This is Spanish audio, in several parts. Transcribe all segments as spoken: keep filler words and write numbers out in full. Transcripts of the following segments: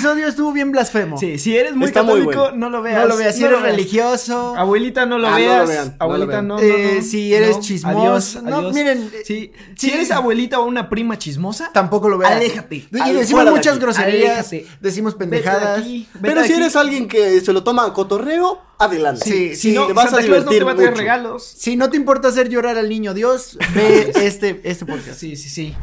episodio estuvo bien blasfemo. Sí, si eres muy Está muy católico, bueno. no lo veas. No lo veas, si no eres lo veas. religioso. Abuelita, no lo Ah, no lo veas. vean, no lo Abuelita, vean. no, no, Eh, no. si eres No, chismoso. Adiós, No, adiós. miren, Sí, sí. si eres abuelita o una prima chismosa, Tampoco lo veas. Aléjate. Y Al- decimos fuera de muchas aquí. groserías. Aléjate. Decimos vete de pendejadas. aquí, vete Pero de si aquí. eres alguien que se lo toma a cotorreo, adelante. Sí, Si sí, no, te vas a Santa Claus no te divertir va a traer mucho. regalos. Si no te importa hacer llorar al niño Dios, ve este, este podcast. Sí, sí, sí.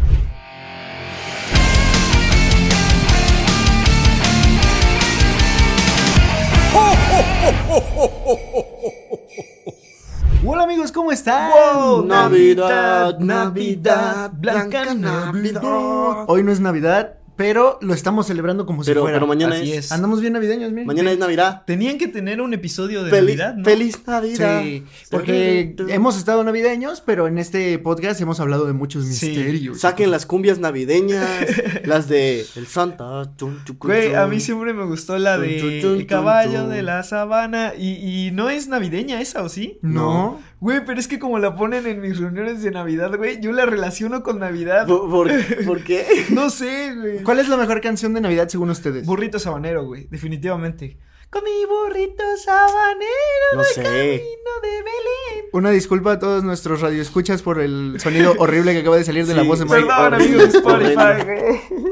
Hola amigos, ¿cómo están? Wow, Navidad, Navidad, Blanca Blanca Navidad. Navidad. Hoy no es Navidad, pero lo estamos celebrando como si Pero, fuera. pero mañana Así es. es. Andamos bien navideños, miren. Mañana es Navidad. Tenían que tener un episodio de Feliz, Navidad, ¿no? feliz Navidad. Sí, porque hemos estado navideños, pero en este podcast hemos hablado de muchos Sí. misterios. Saquen las cumbias navideñas, las de El Santa. chun, chucu, Güey, a chun. mí siempre me gustó la Tun, de tun, tun, El caballo tun. de la sabana y, y no es navideña esa, ¿o sí? No. Güey, pero es que como la ponen en mis reuniones de Navidad, güey, yo la relaciono con Navidad. ¿Por, por, por qué? No sé, güey. ¿Cuál es la mejor canción de Navidad según ustedes? Burrito sabanero, güey, definitivamente. Con mi burrito sabanero No de sé. camino de Belén. Una disculpa a todos nuestros radioescuchas por el sonido horrible que acaba de salir de la Sí, voz de Mike. Perdón, horrible, amigos de Spotify, horrible. güey.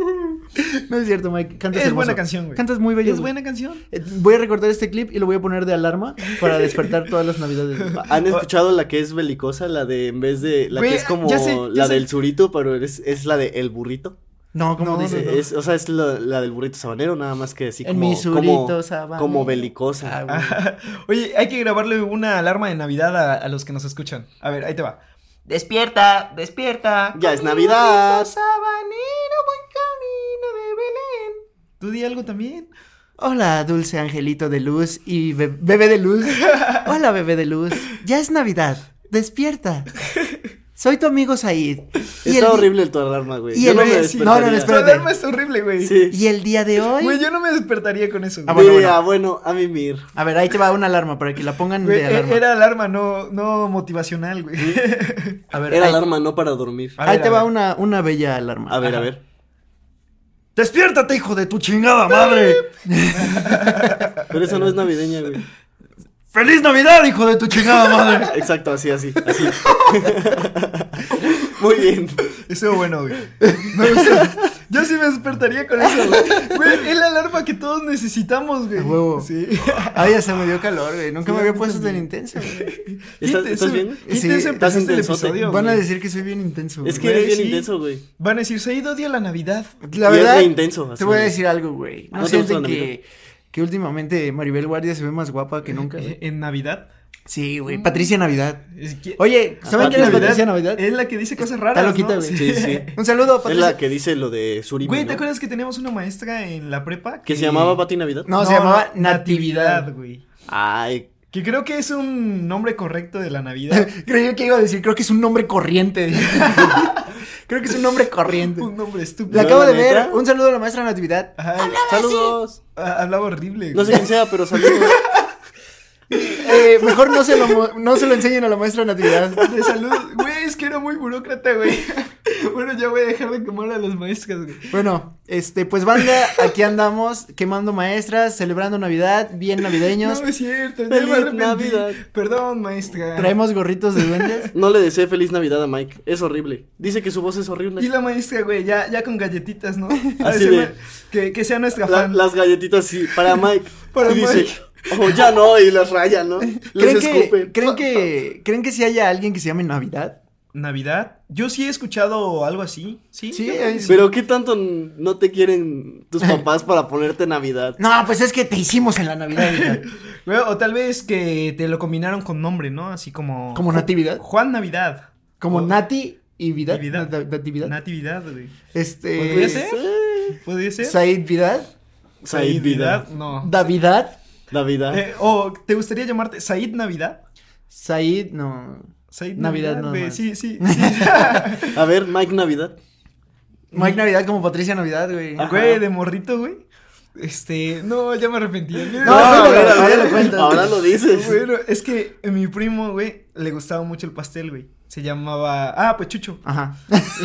No es cierto, Mike. Cantas Es hermoso. buena canción, güey. Cantas muy bello. Es güey. buena canción. Eh, Voy a recortar este clip y lo voy a poner de alarma para despertar todas las navidades. ¿Han escuchado la que es belicosa? La de, en vez de, la Güey, que es como ya sé, ya la sé. del surito, pero es, es la de El Burrito. No, ¿cómo No, dice? no, Es, o sea, es la, la del burrito sabanero, nada más que así En como, mi surito como, sabanero. como belicosa. Ah, güey. Oye, hay que grabarle una alarma de Navidad a, a los que nos escuchan. A ver, ahí te va. Despierta, despierta. Ya es con mi Navidad. burrito sabanero, voy camino de Belén. ¿Tú di algo también? Hola, dulce angelito de luz y be- bebé de luz. Hola, bebé de luz. Ya es Navidad. Despierta. Soy tu amigo Said. Y Está el- horrible el tu alarma, güey. y Yo el- no me sí, despertaría. no, no, no, Tu espérate. alarma es horrible, güey. Sí. Y el día de hoy. Güey, yo no me despertaría con eso, güey. Ah, bueno, Diría, bueno, a mimir. A ver, ahí te va una alarma para que la pongan Güey, de alarma. era alarma, no, no motivacional, güey. A ver, Era ahí, alarma no para dormir. A ahí ver, te a va ver. una, una bella alarma. A ver, Ajá. a ver. ¡Despiértate, hijo de tu chingada madre! Pero esa no es navideña, güey. ¡Feliz Navidad, hijo de tu chingada madre! Exacto, así, así, así. Muy bien. Estuvo bueno, güey. Me gustó. Yo sí me despertaría con eso, güey. Güey, es la alarma que todos necesitamos, güey. A huevo. Sí. Ay, ya se me dio calor, güey. Nunca Sí, me a había mí puesto tan también. intenso, güey. ¿Estás, Qué ¿estás intenso- bien? qué Sí, intenso estás empezaste el intensote. episodio, Van a güey. decir que soy bien intenso. Es güey. que eres Güey, bien sí. intenso, güey. Van a decir, se ha ido odia la Navidad. La Y es verdad, de intenso, así, te voy a güey. decir algo, güey. ¿No, ¿No te sienten gusta la que, que últimamente Maribel Guardia se ve más guapa que nunca? güey? Eh, ¿En Navidad? Sí, güey. Patricia Navidad. Es que- Oye, ¿saben Ah, quién es Navidad. Patricia Navidad? Es la que dice cosas raras, Está loquita, ¿no? güey. Sí, sí. Un saludo, Es Patricia. la que dice lo de Surimi, Güey, ¿no? ¿te acuerdas que teníamos una maestra en la prepa? ¿Que se llamaba Pati Navidad? No, se llamaba Natividad. güey. Ay, Que creo que es un nombre correcto de la Navidad. Creí que iba a decir, creo que es un nombre corriente. Creo que es un nombre corriente. Un nombre estúpido. La ¿No, acabo la de ver. neta? Un saludo a la maestra Natividad. Ajá, saludos. ah, hablaba horrible, No sé güey. quién sea, pero saludos. Eh, mejor no se, lo, mo- no se lo enseñen a la maestra Natividad. De salud, güey, es que era muy burócrata, güey. Bueno, ya voy a dejar de quemar a las maestras, güey. Bueno, este, pues banda, aquí andamos quemando maestras, celebrando Navidad, bien navideños. No es cierto, ya Feliz me arrepentí. Navidad. Perdón, maestra. Traemos gorritos de duendes. No le desee feliz Navidad a Mike. Es horrible. Dice que su voz es horrible. Y la maestra, güey, ya, ya con galletitas, ¿no? A Así decirle de- Que, que sea nuestra La- fan. las galletitas sí, para Mike. Para y dice, Mike. oh, ya no, y las raya, ¿no? Les ¿Creen que, escupen. ¿creen que, ¿creen que si haya alguien que se llame Navidad? ¿Navidad? Yo sí he escuchado algo así. Sí, Sí, yo creo que es- Pero ¿qué tanto no te quieren tus papás para ponerte Navidad? No, pues es que te hicimos en la Navidad, hija. Güey, o tal vez que te lo combinaron con nombre, ¿no? Así como. Como Natividad. Juan Navidad. Como O- Nati y Vidad. Y Vidad. Nat- Natividad. Natividad, güey. Este. ¿Podría ser? Sí. ¿Podría ser? Said Vidad. Said Vidad. No. Davidad. Navidad. Eh, o ¿te gustaría llamarte Said Navidad? Said, no. Said Navidad, Navidad, nada güey. más. Sí, sí, sí. A ver, Mike Navidad. Mike Navidad como Patricia Navidad, güey. Ajá. Güey, de morrito, güey. Este, no, ya me arrepentí. No, a cuéntalo, ver, a ahora ver, lo cuentas. ahora lo dices. Bueno, es que a mi primo, güey, le gustaba mucho el pastel, güey. Se llamaba, ah, pues Chucho. Ajá.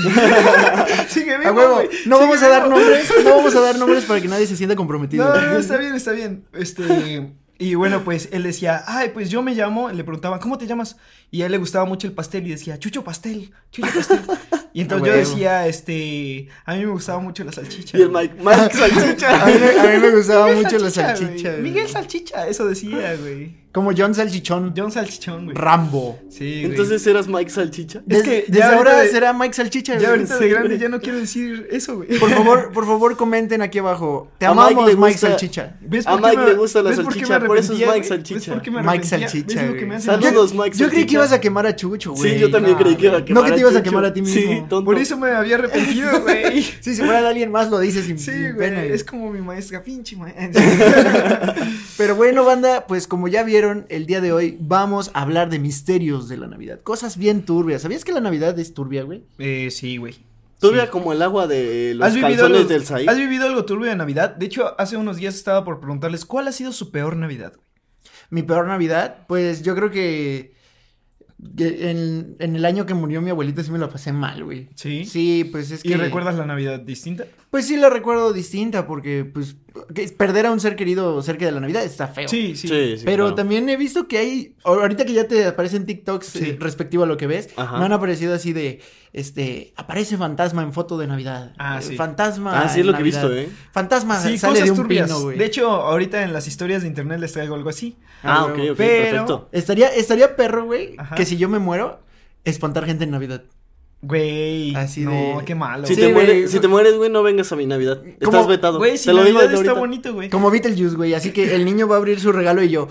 Sigue vivo, A huevo. güey. No Sigue vamos a dar vivo. nombres, no vamos a dar nombres para que nadie se sienta comprometido. No, no, está bien, está bien. Este, y bueno, pues él decía, ay, pues yo me llamo, le preguntaban, ¿cómo te llamas? Y a él le gustaba mucho el pastel y decía, Chucho Pastel, Chucho Pastel. Y entonces yo huevo. decía, este, a mí me gustaba mucho la salchicha. Y el Mike, Mike Salchicha. A mí, me- a mí me gustaba Miguel mucho la Salchicha, salchicha. güey. güey. Miguel Salchicha, eso decía, güey. Como John Salchichón. John Salchichón, güey. Rambo. Sí, güey. Entonces eras Mike Salchicha. Es Des- que desde ya ahora ahorita de- será Mike Salchicha. ya güey. ahorita de Sí, grande güey. ya no quiero decir eso, güey. Por favor, por favor, comenten aquí abajo. Te A amamos, Mike le Mike gusta- Salchicha. ¿Ves A por qué Mike me- le gusta la ves por qué me salchicha, por eso es arrepentía, Mike güey? Salchicha. ¿Ves por qué me Mike arrepentía? Salchicha, ¿Ves lo que güey. me hace Saludos, enojar? Mike Yo creí que Salchicha. ibas a quemar a Chucho, güey. Sí, yo también no, creí que iba a no. quemar No que te ibas a Chucho. quemar a ti mismo. Sí, tonto. Por eso me había arrepentido, güey. Sí, si fuera de alguien más lo dices sin, Sí, sin güey, pena. es como mi maestra, pinche maestra. Pero bueno, banda, pues como ya vieron, el día de hoy vamos a hablar de misterios de la Navidad. Cosas bien turbias. ¿Sabías que la Navidad es turbia, güey? Eh, sí, güey. Turbia Sí. como el agua de los ¿Has vivido, calzones algo, del Said. ¿Has vivido algo turbio de Navidad? De hecho, hace unos días estaba por preguntarles cuál ha sido su peor Navidad, güey. Mi peor Navidad, pues yo creo que, que en, en el año que murió mi abuelita sí me la pasé mal, güey. ¿Sí? Sí, pues es que... ¿Y recuerdas la Navidad distinta? Pues sí la recuerdo distinta porque, pues, que perder a un ser querido cerca de la Navidad está feo. Sí, sí. Sí, sí, Pero claro. también he visto que hay, ahorita que ya te aparecen TikToks Sí. eh, respectivo a lo que ves, Ajá. me han aparecido así de, este, aparece fantasma en foto de Navidad. Ah, Eh, sí. Fantasma Ah, sí, es en lo que he Navidad. visto, ¿eh? Fantasma Sí, sale cosas de un turbias. pino, güey. De hecho, ahorita en las historias de internet les traigo algo así. Ah, Ah, ok, huevo. ok, Pero- perfecto. Estaría, estaría perro, güey, Ajá. que si yo me muero, espantar gente en Navidad. Güey. Así no, de- qué malo. Si, Sí, te güey. mueres, si te mueres, güey, no vengas a mi Navidad. ¿Cómo? Estás vetado. Güey, si te lo digo Navidad desde está ahorita. bonito, güey. Como Beetlejuice, güey, así que el niño va a abrir su regalo y yo,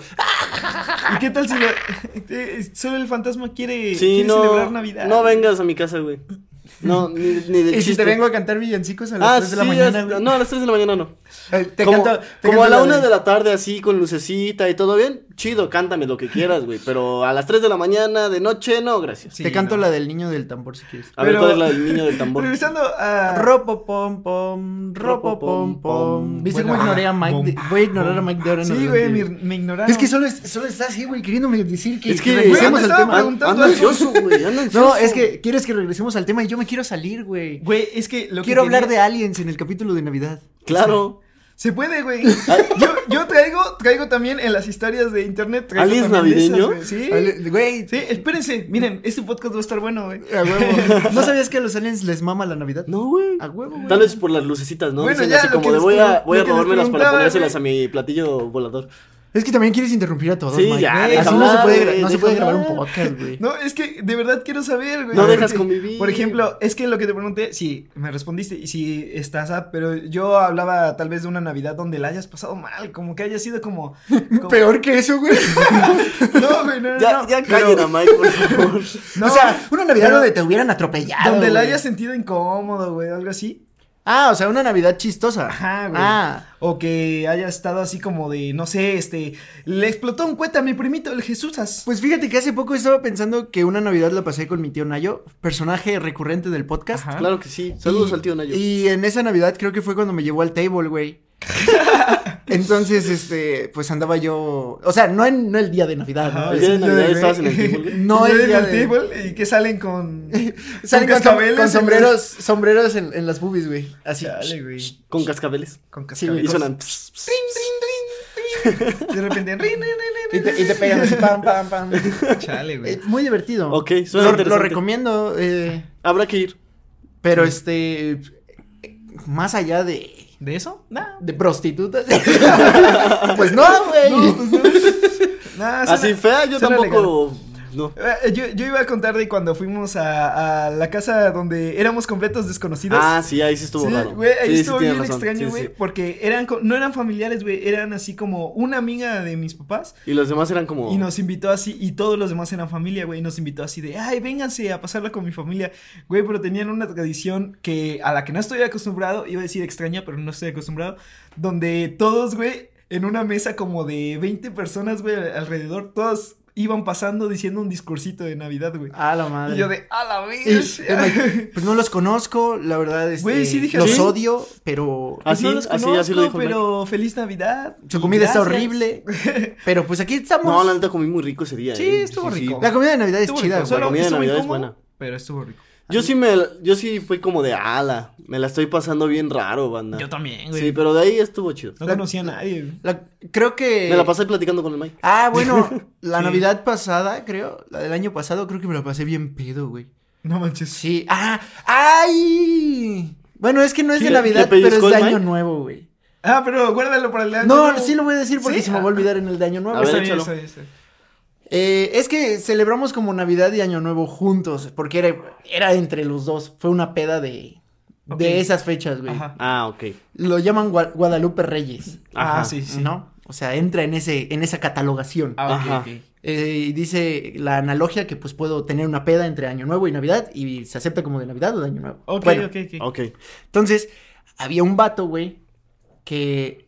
¿Y qué tal si lo- eh, solo el fantasma quiere, Sí, quiere no. celebrar Navidad? No vengas a mi casa, güey. No, ni, ni de ¿y si chiste. te vengo a cantar villancicos a las Ah, tres de la sí, mañana, es- güey? no, a las tres de la mañana no. Eh, Te como canto, te como canto a la de- una de la tarde, así, con lucecita y todo bien, chido, cántame lo que quieras, güey. Pero a las tres de la mañana, de noche, no, gracias. Sí, Te canto no. la del niño del tambor si quieres. A ver, Pero- ¿cuál es la del niño del tambor? Regresando a... Ropo pom pom, ropo pom pom. ¿Viste cómo Bueno, ignoré a Mike? de- bom, voy a ignorar a Mike de ahora en Sí, adelante, güey, me, me ignoraron. Es que solo, es, solo está así, güey, queriéndome decir que, Es que, regresemos güey, al estaba tema. preguntando- Anda ansioso, güey, anda ansioso. No, es que quieres que regresemos al tema y yo me quiero salir, güey. Güey, es que lo que Quiero hablar quería- de aliens en el capítulo de Navidad. Claro. Se puede, güey. Yo, yo traigo, traigo también en las historias de internet. traigo ¿Aliens también de esas, navideños? güey. Sí. Ale- Güey, Sí, espérense. Miren, este podcast va a estar bueno, güey. a huevo. ¿No sabías que a los aliens les mama la Navidad? No, güey. A huevo, güey. Tal vez por las lucecitas, ¿no? Bueno, Dicen ya, así lo como que de les voy a, pregun- voy a lo que les robármelas para preguntaba, ponérselas güey. a mi platillo volador. Es que también quieres interrumpir a todos, Sí, Mike. ya, Así deja no se hablar, puede, gra- güey, no se deja puede grabar un hablar. podcast, güey. No, es que de verdad quiero saber, güey. No Porque, dejas convivir. Por ejemplo, es que lo que te pregunté, sí, me respondiste y sí estás sad, pero yo hablaba tal vez de una Navidad donde la hayas pasado mal, como que haya sido como. como- Peor que eso, güey. No, güey, no, no. Ya, no, ya pero- callen a Mike, por favor. no, o sea, una Navidad pero donde te hubieran atropellado. donde la güey. hayas sentido incómodo, güey, algo así. Ah, o sea, una Navidad chistosa. Ajá, güey. Ah. O que haya estado así como de, no sé, este, le explotó un cohete a mi primito, el Jesusas. Pues fíjate que hace poco estaba pensando que una Navidad la pasé con mi tío Nayo, personaje recurrente del podcast. Ajá. Claro que sí. Saludos Y- al tío Nayo. Y en esa Navidad creo que fue cuando me llevó al table, güey. Entonces, este, pues andaba yo, o sea, no en no el día de Navidad, Ajá, ¿no? El día de Es- Navidad güey. estabas en el table, güey. No Y el en día el de... table y que salen con. Salen con, som- cascabeles con en sombreros, sombreros en, en las boobies, güey. Así. Chale, güey. Con cascabeles. Con Sí, güey. Y cascabeles. suenan. pss, pss. De repente. rin, rin, rin, Y te, y te pegan así, pam, pam, pam. Chale, güey. Es muy divertido. Ok, suena lo, interesante. lo recomiendo, eh, Habrá que ir. pero este, más allá de, ¿De eso? Nah. de prostitutas, pues no, güey. Nah, Así suena- fea, yo suena tampoco. No. Eh, Yo, yo iba a contar de cuando fuimos a, a la casa donde éramos completos desconocidos. Ah, sí, ahí sí estuvo Sí, raro. güey, ahí Sí, sí, estuvo tienes bien razón. extraño, Sí, güey, sí. porque eran, co- no eran familiares, güey, eran así como una amiga de mis papás Y los demás eran como. y nos invitó así, y todos los demás eran familia, güey, y nos invitó así de, ay, vénganse a pasarla con mi familia, güey, pero tenían una tradición que, a la que no estoy acostumbrado, iba a decir extraña, pero no estoy acostumbrado, donde todos, güey, en una mesa como de veinte personas, güey, alrededor, todos iban pasando diciendo un discursito de Navidad, güey. A la madre. Y yo de, a la Y, vez. eh, pues no los conozco, la verdad, este, Güey, sí dije los así. odio, pero Ah, Así, no los así, conozco, así lo dijo el pero feliz Navidad. su y comida está gracias. horrible, pero pues aquí estamos. No, la neta comí muy rico ese día. Sí, eh. estuvo rico. La comida de Navidad es Estuvo chida, rico, güey. solo La comida de estuvo Navidad es incómodo, buena. pero estuvo rico. Yo sí me, yo sí fui como de ala, me la estoy pasando bien raro, banda. Yo también, güey. Sí, pero de ahí estuvo chido. No La- conocía a nadie, güey. La- creo que... Me la pasé platicando con el Mike. Ah, bueno, la Sí. Navidad pasada, creo, la del año pasado, creo que me la pasé bien pedo, güey. No manches. Sí, ah, ¡ay! Bueno, es que no es ¿Sí? de ¿Le Navidad, pellizcó pero es de el Año Mike? Nuevo, güey. Ah, pero guárdalo para el año No, nuevo. sí lo voy a decir porque ¿Sí? se me va a olvidar en el de Año Nuevo. A ver, Está bien, échalo. está bien, está bien. Eh, es que celebramos como Navidad y Año Nuevo juntos, porque era, era entre los dos. Fue una peda de, Ok. de esas fechas, güey. Ajá. Ah, ok. Lo llaman Gua- Guadalupe Reyes, Ah, Ajá. sí, sí. ¿no? O sea, entra en ese, en esa catalogación. Ah, ok, Ajá. ok. Eh, y dice la analogía que pues puedo tener una peda entre Año Nuevo y Navidad y se acepta como de Navidad o de Año Nuevo. Ok, Bueno, ok, ok. Ok. entonces había un vato, güey, que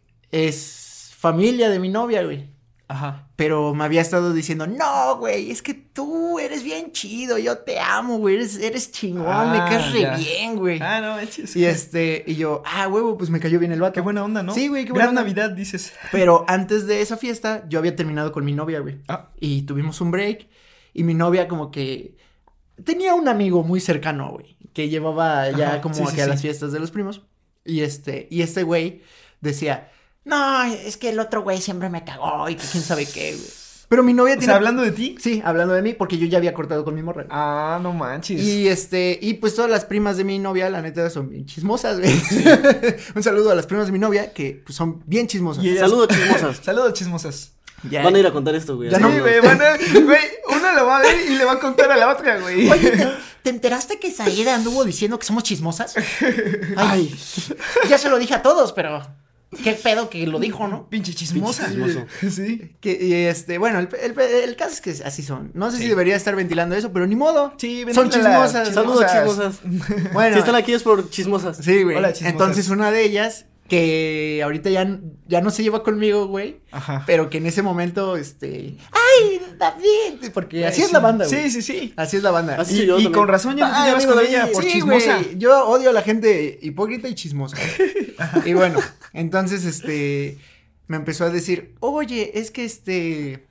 es familia de mi novia, güey. Ajá. Pero me había estado diciendo, no, güey, es que tú eres bien chido, yo te amo, güey, eres, eres chingón, me Ah, caes re ya. bien, güey. Ah, no manches. Y este, y yo, ah, huevo, pues me cayó bien el vato. Qué buena onda, ¿no? Sí, güey, qué buena Gran onda. Navidad, dices. Pero antes de esa fiesta, yo había terminado con mi novia, güey. Ah. Y tuvimos un break, y mi novia como que tenía un amigo muy cercano, güey, que llevaba ya Ajá, como sí, a sí, que a sí. las fiestas de los primos. Y este, y este güey decía, no, es que el otro güey siempre me cagó y que quién sabe qué, güey. Pero mi novia O tiene... sea, hablando de ti. Sí, hablando de mí, porque yo ya había cortado con mi morra. Ah, no manches. Y este, y pues todas las primas de mi novia, la neta, son bien chismosas, güey. Un saludo a las primas de mi novia, que pues, son bien chismosas. Y ellas- Saludos, chismosas. Saludos, chismosas. Ya- Van a ir a contar esto, güey. Ya Sí, no- güey, van a... Güey, una lo va a ver y le va a contar a la otra, güey. Oye, ¿te, te enteraste que Saida anduvo diciendo que somos chismosas? Ay, ya se lo dije a todos, pero qué pedo que lo dijo, ¿no? Pinche chismosa. Pinche chismoso. Sí. Que, y este, bueno, el, el- el caso es que así son. No sé Sí. si debería estar ventilando eso, pero ni modo. Sí, Son ventílala, chismosas. Saludos, Chismosas. chismosas. Bueno, Si están aquí es por chismosas. sí, güey. Hola, chismosas. Entonces una de ellas, que ahorita ya, ya no se lleva conmigo, güey. Ajá. Pero que en ese momento, este. ¡Ay, David! Porque así Güey, es la sí. banda, güey. Sí, sí, sí. Así es la banda. Así Y, soy yo y también. con razón ya no te Ay, llevas amigo con David, ella por sí, chismosa. güey, yo odio a la gente hipócrita y chismosa. Y bueno, entonces, este, me empezó a decir, oye, es que este...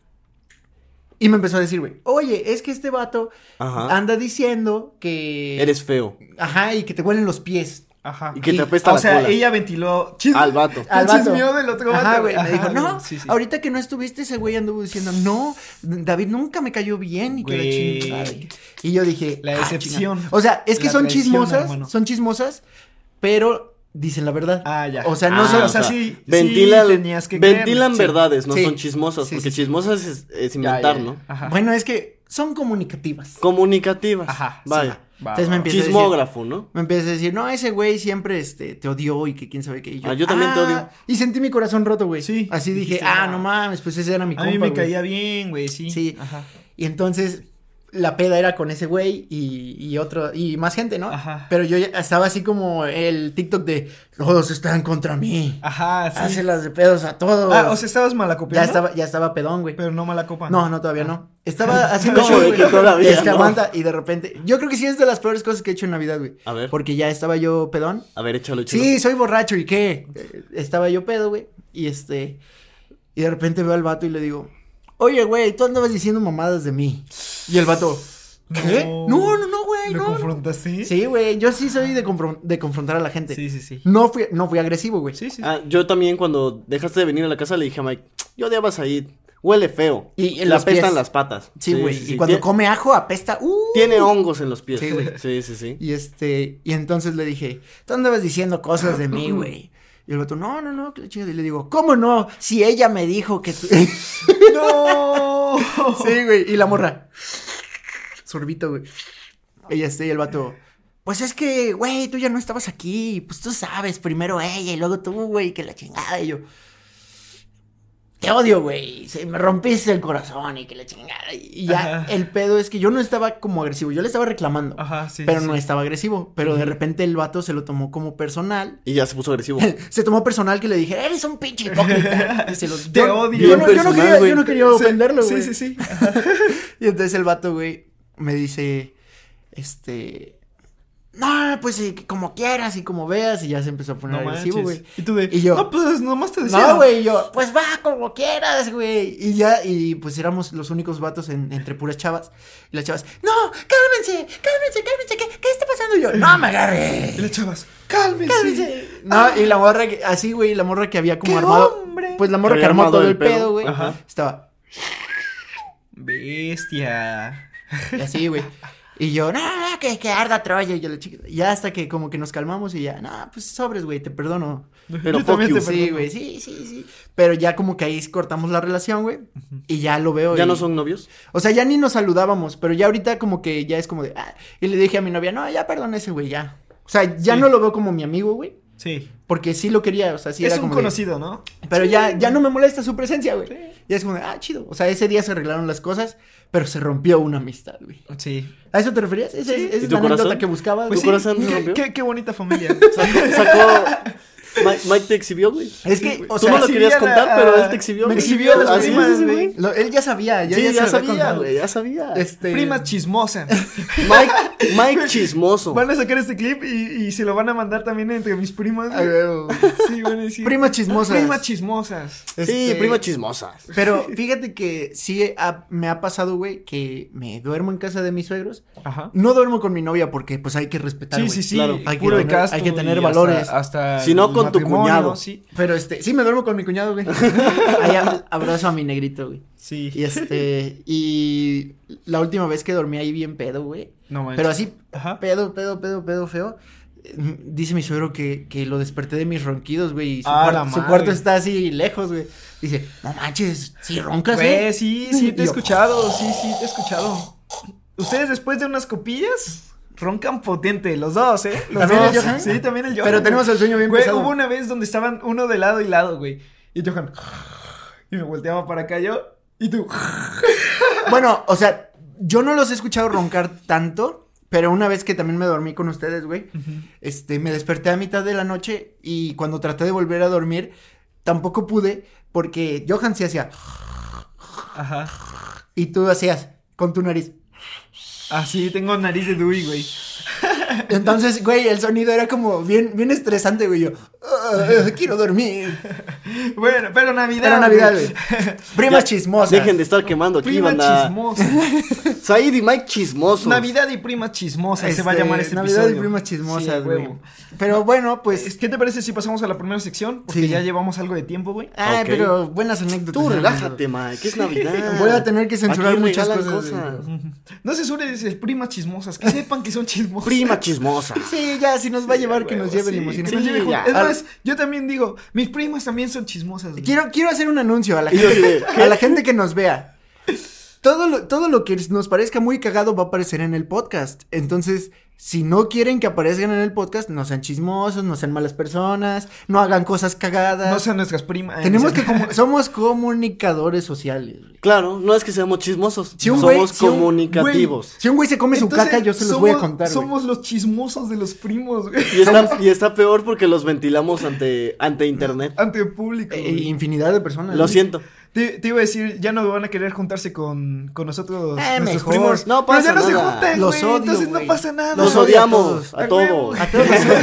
Y me empezó a decir, güey, oye, es que este vato Ajá. anda diciendo que... Eres feo. Ajá, y que te huelen los pies. Ajá. Y que Y- te apesta O la sea, cola. ella ventiló. Chis... Al vato. Al Te vato. chismeó del otro Ajá, vato, güey. güey. Me dijo, Ajá, no, güey, sí, sí. ahorita que no estuviste, ese güey anduvo diciendo, no, David nunca me cayó bien y que la Güey. chingada. Y yo dije, La ah, decepción. chinga. O sea, es que La son traición, chismosas, hermano. son chismosas, pero dicen la verdad. Ah, ya. O sea, no Ah, son, o sea, sí, ventilan, sí tenías que ventilan creer. Sí. verdades, no Sí. son chismosas. Sí, porque sí, sí. chismosas es, es Ya, inventar, ya, ¿no? ya. Ajá. bueno, es que son comunicativas. Comunicativas. Ajá, sí. Vaya. Va, Entonces va, me va. empieza a decir, Chismógrafo, ¿no? me empieza a decir, no, ese güey siempre, este, te odió y que quién sabe qué. Y Ah, yo también te odio. Y sentí mi corazón roto, güey. Sí. Así dije, Dijiste, ah, ah. no mames, pues ese era mi A compa, mí me güey. caía bien, güey, sí. Sí. Ajá. Y entonces la peda era con ese güey y, y otro, y más gente, ¿no? Ajá. Pero yo ya estaba así como el TikTok de todos están contra mí. Ajá, sí. Hácelas de pedos a todos. Ah, o sea, estabas malacopiando. ya estaba, ya estaba pedón, güey. Pero no mala copa. No, no, todavía no. Estaba haciendo No, show, güey, güey. que todavía Es que no. aguanta, y de repente. Yo creo que sí es de las peores cosas que he hecho en Navidad, güey. A ver. Porque ya estaba yo pedón. A ver, échalo, échalo. Sí, soy borracho, ¿y qué? Eh, Estaba yo pedo, güey. Y este. Y de repente veo al vato y le digo, oye, güey, tú andabas diciendo mamadas de mí. Y el vato, ¿qué? No. No, no, no, güey, ¿Lo no. no. confrontaste? Sí, güey, yo sí soy de, confron- de confrontar a la gente. Sí, sí, sí. No fui, no fui agresivo, güey. Sí, sí. Ah, yo también cuando dejaste de venir a la casa le dije a Mike, yo odiaba a Said, huele feo. Y en le los apestan pies. las patas. Sí, güey. sí, y sí. cuando Tie- come ajo apesta. Uh. Tiene hongos en los pies. Sí, güey. Sí, sí, sí. Y este, y entonces le dije, tú andabas diciendo cosas de mí, güey. Y el vato, no, no, no, que la chingada. Y le digo, ¿cómo no? Si ella me dijo que tú. ¡No! Sí, güey. Y la morra. Sorbito, güey. Ella este, y el vato. Pues es que, güey, tú ya no estabas aquí. Pues tú sabes, primero ella y luego tú, güey, que la chingada. Y yo. te odio, güey, se me rompiste el corazón y que la chingada. Y ya, Ajá. el pedo es que yo no estaba como agresivo, yo le estaba reclamando. Ajá, sí. pero sí, no sí. estaba agresivo, pero de repente el vato se lo tomó como personal. Y ya se puso agresivo. Se tomó personal que le dije, eres un pinche hipócrita. Y se lo- Te yo- odio. Yo no, yo no Personal, quería, güey. yo no quería Sí, ofenderlo, güey. Sí, sí, sí. Y entonces el vato, güey, me dice, este, no, pues eh, como quieras y como veas. Y ya se empezó a poner No agresivo, manches. güey. Y tú de, Y yo- no, pues nomás te decía. No, güey, y yo, pues va como quieras, güey. Y ya, y pues éramos los únicos vatos en- entre puras chavas. Y las chavas, no, cálmense, cálmense, cálmense, ¿qué, qué está pasando? Y yo, no me Y agarre. las chavas, cálmese. Cálmense. No, y la morra, que, así, güey, la morra que había como ¡Qué armado. hombre! Pues la morra Que que había armó armado todo el el pedo, pedo, güey. ajá. Estaba Bestia. y así, güey. Y yo, no, no, que, que arda Troya. Y yo le chiquito. Y ya hasta que como que nos calmamos y ya, no, pues sobres, güey, te perdono. Pero Yo también fuck te you. Sí, perdono. güey, sí, sí, sí. Pero ya como que ahí cortamos la relación, güey. Y ya lo veo. ¿Ya y- no son novios? O sea, ya ni nos saludábamos, pero ya ahorita como que ya es como de, ah, y le dije a mi novia, no, ya perdona ese güey, ya. O sea, ya Sí. no lo veo como mi amigo, güey, Sí. porque sí lo quería, o sea, sí es era un como de- conocido, ¿no? pero Sí, ya, güey. ya no me molesta su presencia, güey. Sí. Ya es como de, ah, chido. O sea, ese día se arreglaron las cosas, pero se rompió una amistad, güey. Sí. ¿A eso te referías? Esa Sí. es, esa ¿Y es tu la anécdota corazón? que buscabas. Pues ¿Tu sí, corazón se qué, rompió? qué, qué bonita familia. Sacó. sacó... Mike, Mike te exhibió, güey. Es Sí, que, güey. o Tú sea, no lo sí, querías exhibía contar, la- pero él te exhibió. me güey. exhibió a las Así primas, es, güey. Lo- él ya sabía, ya, Sí, ya, ya, se lo había sabía, contado. güey, ya sabía. Este... Prima chismosa. Mike, Mike chismoso. Van a sacar este clip y, y se lo van a mandar también entre mis primas. A güey. huevo. Sí, van a decir. Primas chismosas. Primas chismosas. Sí, Este, prima chismosa. Pero fíjate que sí ha- me ha pasado, güey, que me duermo en casa de mis suegros. Ajá. No duermo con mi novia porque pues hay que respetar, Sí, güey. sí, sí. claro. Hay que puro y tener- casto hay que tener y valores. Hasta, hasta Si no, el con tu matrimonio, cuñado. Sí. Pero este, sí me duermo con mi cuñado, güey. Ahí ab- abrazo a mi negrito, güey. Sí. Y este, y la última vez que dormí ahí bien pedo, güey. No manches. Pero así, Ajá. pedo, pedo, pedo, pedo feo. eh, Dice mi suegro que, que lo desperté de mis ronquidos, güey. Y su, Ah, cuar- la su madre. cuarto está así lejos, güey. Dice, no manches, si roncas, Güey, eh. sí, sí, te he Y yo, escuchado. Sí, sí, te he escuchado. Ustedes después de unas copillas roncan potente, los dos, ¿eh? Los ¿También el dos. Johan? Sí, también el Johan. Pero tenemos el sueño bien Güey, pesado. hubo una vez donde estaban uno de lado y lado, güey. Y Johan. Y me volteaba para acá yo. Y tú. Bueno, o sea, yo no los he escuchado roncar tanto, pero una vez que también me dormí con ustedes, güey, este, me desperté a mitad de la noche y cuando traté de volver a dormir, tampoco pude porque Johan se hacía Ajá. y tú hacías con tu nariz. Ah, sí, tengo nariz de Dewey, güey. Entonces, güey, el sonido era como bien, bien estresante, güey. Yo, "Ah, quiero dormir. Bueno, pero Navidad. Era Navidad, güey. güey. Primas Ya, chismosas. Dejen de estar quemando aquí, Prima banda. chismosa. Said y Mike chismosos. Navidad y prima chismosa. Se va a Este, llamar este Navidad episodio. y primas chismosas, Sí, güey. huevo. Pero bueno, pues. ¿Qué te parece si pasamos a la primera sección? Porque Sí. ya llevamos algo de tiempo, güey. Ay, Ok. pero buenas anécdotas. Tú ¿no? relájate, Mike, es Navidad. Voy a tener que censurar Aquí muchas regalan cosas, güey. No censures el primas chismosas. Que sepan que son chismosas. Prima chismosa. Sí, ya, si nos va a llevar, que Huevo, nos lleve sí, limusina. que nos Sí, lleve ya. juntos. Es Al- más, yo también digo, mis primas también son chismosas. güey. Quiero, quiero hacer un anuncio a la Y yo gente, así de, a la gente que nos vea. Todo lo, todo lo que nos parezca muy cagado va a aparecer en el podcast. Entonces, si no quieren que aparezcan en el podcast, no sean chismosos, no sean malas personas, no hagan cosas cagadas. No sean nuestras primas. Tenemos que, como- somos comunicadores sociales. güey. Claro, no es que seamos chismosos. Si un somos güey- si un comunicativos. Si un güey se come su Entonces, caca, yo se los somos- voy a contar, güey. Somos los chismosos de los primos, güey. Y está, y está peor porque los ventilamos ante, ante internet. Ante el público. Eh, güey. infinidad de personas. Lo güey. siento. Te, te iba a decir, ya no van a querer juntarse con, con nosotros, Eh, nuestros mejor. primos. No Pero pasa ya no se nada. juntan, Los güey, odio, entonces güey. no pasa nada. Los odio a odiamos todos. a A huevo. todos. A todos los-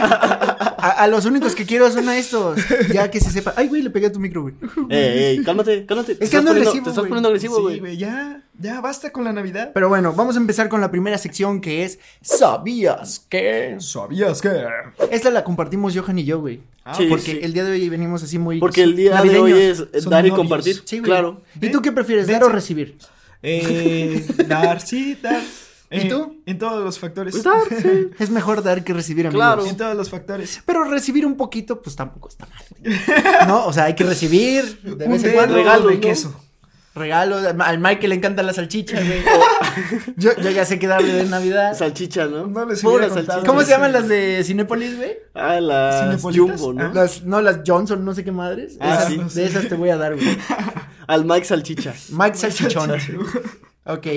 a, a los únicos que quiero son a estos. Ya que se sepa. Ay, güey, le pegué a tu micro, güey. Ey, ey, cálmate, cálmate. Te que estás ando poniendo- agresivo, Te estás güey. poniendo agresivo, Sí, güey. güey, ya, ya basta con la Navidad. Pero bueno, vamos a empezar con la primera sección que es ¿Sabías que? ¿Sabías que? Esta la compartimos Johan y yo, güey. Ah, Sí, Porque sí. el día de hoy venimos así muy Porque el día de hoy es eh, Son dar y novios. compartir. Sí, güey. Claro. ¿Y tú qué prefieres, dar Dense. o recibir? Eh, dar, sí, dar. ¿Y Eh, tú? En todos los factores. Pues dar, sí. Es mejor dar que recibir, amigos. Claro. En todos los factores. Pero recibir un poquito, pues tampoco está mal. ¿No? O sea, hay que recibir de Un vez en dedo cuando. Regalos, de ¿no? queso. regalos. Al Mike que le encanta la salchicha, güey. yo, yo ya sé qué darle de Navidad. Salchicha, ¿no? No les Pura hubiera contado. salchicha. ¿Cómo se Sí. llaman las de Cinépolis, güey? Ah, las ¿Cinepolitas? Jumbo, ¿no? Ah. Las, no, las Johnson, no sé qué madres. Ah, Esas- sí. no sé. De esas te voy a dar, güey. Al Mike Salchicha. Mike Salchichón. Ok.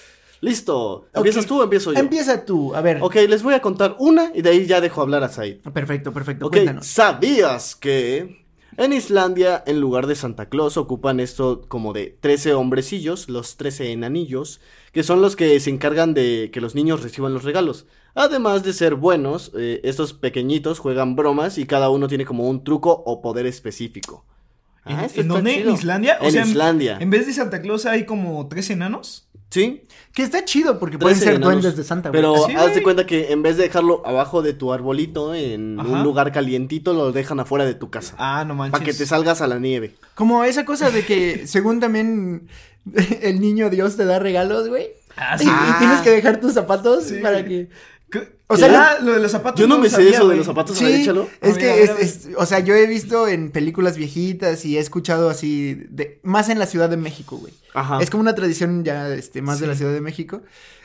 Listo. ¿Empiezas Ok. tú o empiezo yo? Empieza tú, a ver. Ok, les voy a contar una y de ahí ya dejo hablar a Said. Perfecto, perfecto. Ok, Cuéntanos. ¿sabías que en Islandia, en lugar de Santa Claus, ocupan esto como de trece hombrecillos, los trece enanillos, que son los que se encargan de que los niños reciban los regalos? Además de ser buenos, eh, estos pequeñitos juegan bromas y cada uno tiene como un truco o poder específico. ¿En, Ah, esto ¿en está dónde? chido. ¿En Islandia? En Islandia. En vez de Santa Claus hay como tres enanos. ¿Sí? Que está chido porque pueden trece ser enanos. duendes de Santa, güey. Pero Sí, haz de güey. cuenta que en vez de dejarlo abajo de tu arbolito, en Ajá. un lugar calientito, lo dejan afuera de tu casa. Ah, no manches. Para que te salgas a la nieve. Como esa cosa de que según también el niño Dios te da regalos, güey. Ah, Y, sí. y tienes que dejar tus zapatos Sí. para que... ¿Qué? O sea, Ah, lo de los zapatos. Yo no lo me sé sabía, eso de güey. los zapatos, a ver, Sí, échalo. es A que ver, a ver, es, a ver. es- o sea, yo he visto en películas viejitas y he escuchado así, de, más en la Ciudad de México, güey. Ajá. Es como una tradición ya, este, más de Sí. la Ciudad de México,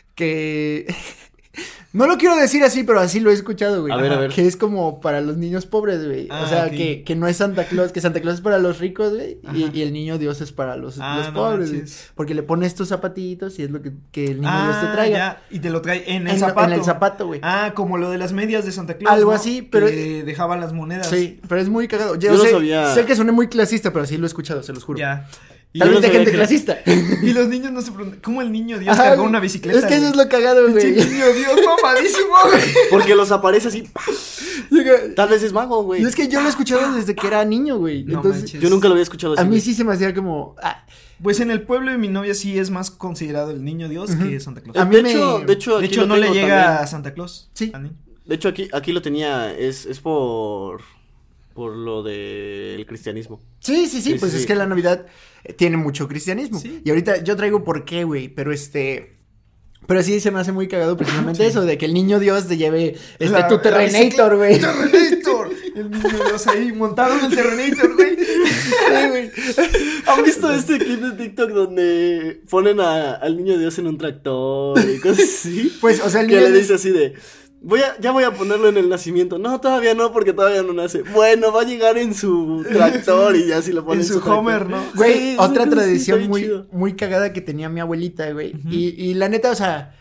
que... No lo quiero decir así, pero así lo he escuchado, güey. A ver, a ver. Que es como para los niños pobres, güey. Ah, o sea, ok. que, que no es Santa Claus, que Santa Claus es para los ricos, güey. Y, Ajá. y el niño Dios es para los, Ah, los no pobres, güey. manches. Porque le pones tus zapatitos y es lo que, que el niño Dios te Ah, traiga. ya. Y te lo trae en el En, zapato. en el zapato, güey. Ah, como lo de las medias de Santa Claus. Algo ¿no? así, pero- Que dejaban las monedas. Sí, pero es muy cagado. Yo, Yo no sé, sabía. sé que suene muy clasista, pero sí lo he escuchado, se los juro. Ya. Y, Tal yo vez no de sabía gente que- clasista. y los niños no se preguntan. ¿Cómo el niño Dios Ajá, cargó güey. una bicicleta? Es que eso es güey? lo cagado, Pinche güey. niño Dios mamadísimo, güey. Porque los aparece así. ¡pah! Llega- Tal vez es mago, güey. Y es que yo lo he escuchado desde que era niño, güey. No Entonces, manches. Yo nunca lo había escuchado así. a mí güey. sí se me hacía como... ah, Pues en el pueblo de mi novia sí es más considerado el niño Dios Ujú. que Santa Claus. A Eh, mí de, me- hecho, de hecho, De aquí hecho, lo no le tengo llega también. a Santa Claus. Sí. al niño. De hecho, aquí, aquí lo tenía. Es, es por. Por lo del cristianismo. Sí, sí, sí, Sí, pues sí, es sí. que la Navidad eh, tiene mucho cristianismo. Sí. Y ahorita yo traigo por qué, güey, pero este... Pero sí se me hace muy cagado precisamente eso, de que el niño Dios te lleve este La- tu la Terrenator, güey. Terrenator. El niño Dios ahí montado en el Terrenator, güey. Sí, güey. ¿Han visto este clip de TikTok donde ponen a- al niño Dios en un tractor y cosas así? Pues, o sea, el Que niño le Dios- dice así de. Voy a, ya voy a ponerlo en el nacimiento. No, todavía no, porque todavía no nace. Bueno, va a llegar en su tractor y ya si lo pone En su tractor. Homer, ¿no? Güey, Sí, otra sí, tradición está bien muy, chido. muy cagada que tenía mi abuelita, güey. Ujú. y, y la neta, o sea,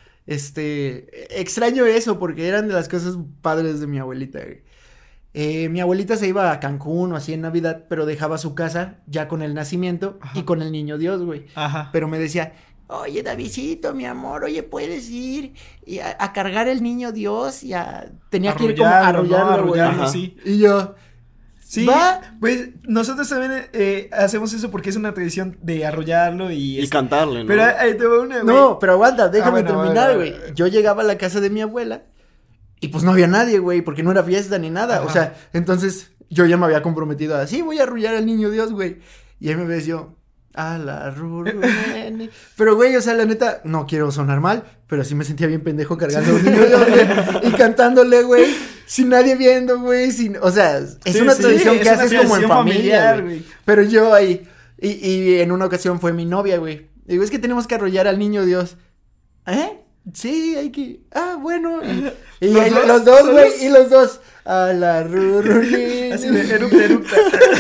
este, extraño eso porque eran de las cosas padres de mi abuelita, güey. Eh, mi abuelita se iba a Cancún o así en Navidad, pero dejaba su casa ya con el nacimiento Ajá. y con el niño Dios, güey. Ajá. Pero me decía, oye, Davidcito, mi amor, oye, puedes ir y a, a cargar el niño Dios y a... Tenía que ir como a Arrullarlo, ¿no? arrullarlo, güey. Arrullarlo, Ajá. sí. Y yo, Sí, ¿va? pues nosotros también eh, hacemos eso porque es una tradición de arrollarlo y... Y este, cantarle, ¿no? Pero ahí te va una, güey. No, pero aguanta, déjame bueno, terminar, bueno, güey. bueno. Yo llegaba a la casa de mi abuela y pues no había nadie, güey, porque no era fiesta ni nada. Ajá. O sea, entonces yo ya me había comprometido a, sí, voy a arrullar al niño Dios, güey. Y ahí me ves yo, a la rurene. Pero, güey, o sea, la neta, no quiero sonar mal, pero sí me sentía bien pendejo cargando a un niño Dios, güey, y cantándole, güey, sin nadie viendo, güey, sin, o sea, es Sí, una sí, tradición es que una haces como en tradición familia, familiar, güey. güey. Pero yo ahí, y, y en una ocasión fue mi novia, güey. Digo, es que tenemos que arrollar al niño Dios. ¿Eh? Sí, hay que. Ah, bueno. Y, y ¿Los ahí dos? los dos, güey, ¿Solos? y los dos. A la rurulín. Así de eructa, eructa.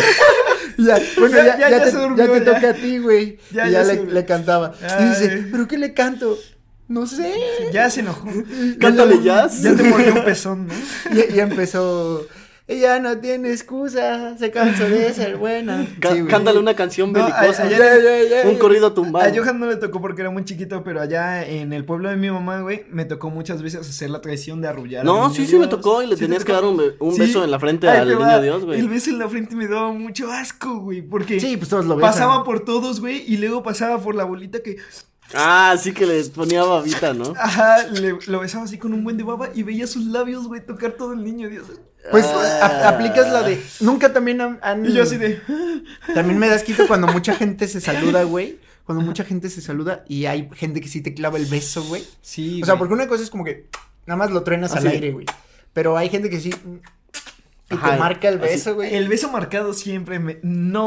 Ya, bueno, Ya- ya, ya- ya, ya te, se durmió, ya te ya. toca a ti, güey. Ya- y ya, ya le, se- le cantaba. Y Ay. dice, ¿pero qué le canto? No sé. Ya se enojó. Cántale jazz. Ya te mordió un pezón, ¿no? Y, y empezó. Ella no tiene excusa, se cansó de ser buena. Ca- Sí, güey. cántale una canción No, belicosa. a- Ya, allá- ya, ya, un ya. corrido tumbado. A Johan no le tocó porque era muy chiquito, pero allá en el pueblo de mi mamá, güey, me tocó muchas veces hacer la tradición de arrullar. al No, niño sí, sí me Dios. tocó y le ¿Sí te tenías que tocó? dar un, be- un Sí. beso en la frente Ahí al te niño va. Dios, güey. El beso en la frente me daba mucho asco, güey, porque Sí, pues todos lo besan. pasaba por todos, güey, y luego pasaba por la bolita que, Ah, sí que le ponía babita, ¿no? ajá, le, lo besaba así con un buen de baba y veía sus labios, güey, tocar todo el niño Dios. Pues Ah. a- aplicas la de. Nunca también han. han- Y yo así de, También me das quito cuando mucha gente se saluda, güey. Cuando mucha gente se saluda y hay gente que sí te clava el beso, güey. sí, O sea, güey. porque una cosa es como que nada más lo truenas Ah, al sí. aire, güey. Pero hay gente que sí. Y Ajá, te marca el así. beso, güey. El beso marcado siempre me, no,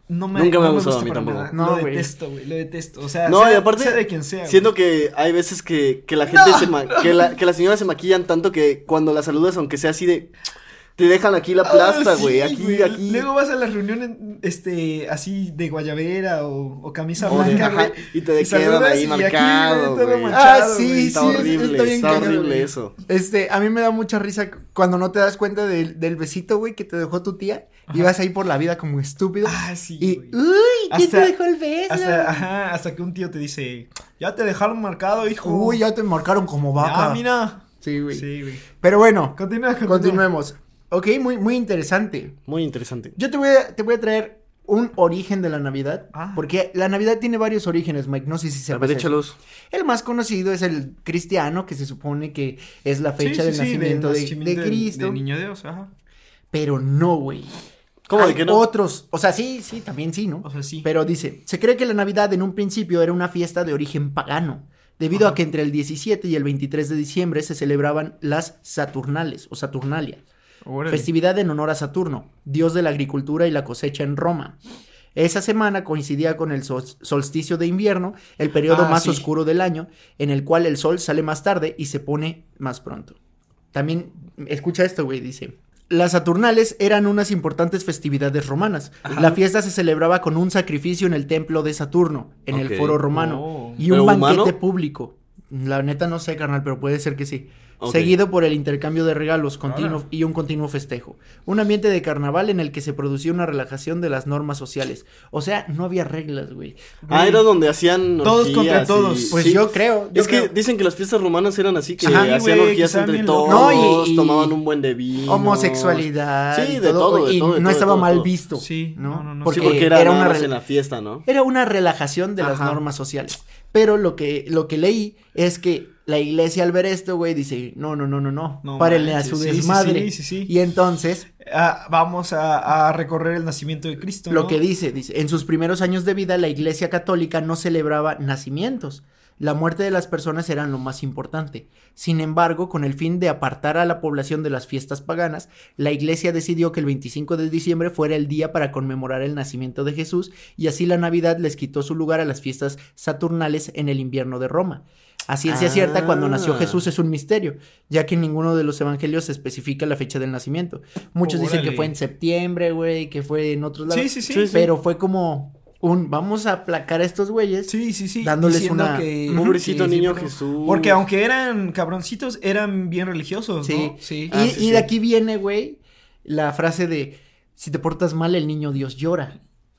No me, Nunca me no ha gustado gusta a mí para tampoco. nada. No, Lo güey. detesto, güey, lo detesto. O sea, No, sea, y aparte, sea de quien sea. siento güey. que hay veces que, que la gente se ma- que, la, que las señoras se maquillan tanto que cuando la saludas, aunque sea así de, te dejan aquí la plasta, Ah, güey, sí, aquí, güey. aquí. Luego vas a las reuniones, este, así de guayabera o, o camisa O de- blanca, ajá, güey. y te Y quedan saludas ahí y aquí, marcado, güey, todo güey. manchado, Ah, sí, güey. Está sí, es- horrible, está bien está cagado, horrible güey. eso. Este, a mí me da mucha risa cuando no te das cuenta del, del besito, güey, que te dejó tu tía. Y Ajá. vas ahí por la vida como estúpido. Ah, sí, y, güey. uy, ¿quién Hasta- te dejó el beso? Hasta, ajá, hasta que un tío te dice, ya te dejaron marcado, hijo. Uy, ya te marcaron como vaca. Ah, mira. Sí, güey. Sí, güey. Pero bueno, Continúa, continúa. continuemos. Ok, muy, muy interesante. Muy interesante. Yo te voy a, te voy a traer un origen de la Navidad. Ah. Porque la Navidad tiene varios orígenes, Mike. No sé si se A ver, échalos. El más conocido es el cristiano, que se supone que es la fecha Sí, del sí, sí, nacimiento, de, nacimiento de del- Cristo. De niño Dios, ajá. Pero no, güey. ¿Cómo de Hay que no? otros, o sea, sí, sí, también sí, ¿no? O sea, sí. Pero dice, se cree que la Navidad en un principio era una fiesta de origen pagano, debido Ajá. a que entre el diecisiete y el veintitrés de diciembre se celebraban las Saturnales o Saturnalia, Órale. festividad en honor a Saturno, dios de la agricultura y la cosecha en Roma. Esa semana coincidía con el sol- solsticio de invierno, el periodo Ah, más sí. oscuro del año, en el cual el sol sale más tarde y se pone más pronto. También, escucha esto, güey, dice... Las Saturnales eran unas importantes festividades romanas. Ajá. La fiesta se celebraba con un sacrificio en el templo de Saturno, en Ok. el foro romano, Oh. y un ¿Pero banquete humano? público. La neta no sé, carnal, pero puede ser que sí. Ok. Seguido por el intercambio de regalos continuo Ahora. y un continuo festejo. Un ambiente de carnaval en el que se producía una relajación de las normas sociales. O sea, no había reglas, güey. Ah, era donde hacían Todos orgías contra y- todos. Pues sí. yo creo. yo Es que creo. dicen que las fiestas romanas eran así, que Ajá, hacían güey, que orgías estaban entre bien todos, locos. No, y- y- tomaban un buen de vino. Homosexualidad. Sí, y de todo, de y todo, de no todo, de estaba todo, mal todo. visto. Sí, ¿no? no, no, no. Porque, Sí, porque era, era nada una más rel- en la fiesta, ¿no? Era una relajación de las Ajá. normas sociales. Pero lo que, lo que leí es que la iglesia al ver esto, güey, dice, no, no, no, no, no, No párenle a manches, su sí, sí, desmadre. sí, sí, sí. Y entonces, Ah, vamos a, a recorrer el nacimiento de Cristo, lo ¿no? que dice, dice, en sus primeros años de vida la iglesia católica no celebraba nacimientos. La muerte de las personas era lo más importante. Sin embargo, con el fin de apartar a la población de las fiestas paganas, la iglesia decidió que el veinticinco de diciembre fuera el día para conmemorar el nacimiento de Jesús, y así la Navidad les quitó su lugar a las fiestas saturnales en el invierno de Roma. A ciencia Ah. cierta, cuando nació Jesús es un misterio, ya que en ninguno de los evangelios se especifica la fecha del nacimiento. Muchos dicen que Órale. fue en septiembre, güey, que fue en otros lados. Sí, sí, sí. Sí, sí. Pero fue como un, vamos a aplacar a estos güeyes. Sí, sí, sí. Dándoles diciendo una- que- Pobrecito sí, sí, niño pero- Jesús. Porque aunque eran cabroncitos, eran bien religiosos, Sí. ¿no? Sí. Y, Ah, sí, y sí. de aquí viene, güey, la frase de, si te portas mal, el niño Dios llora.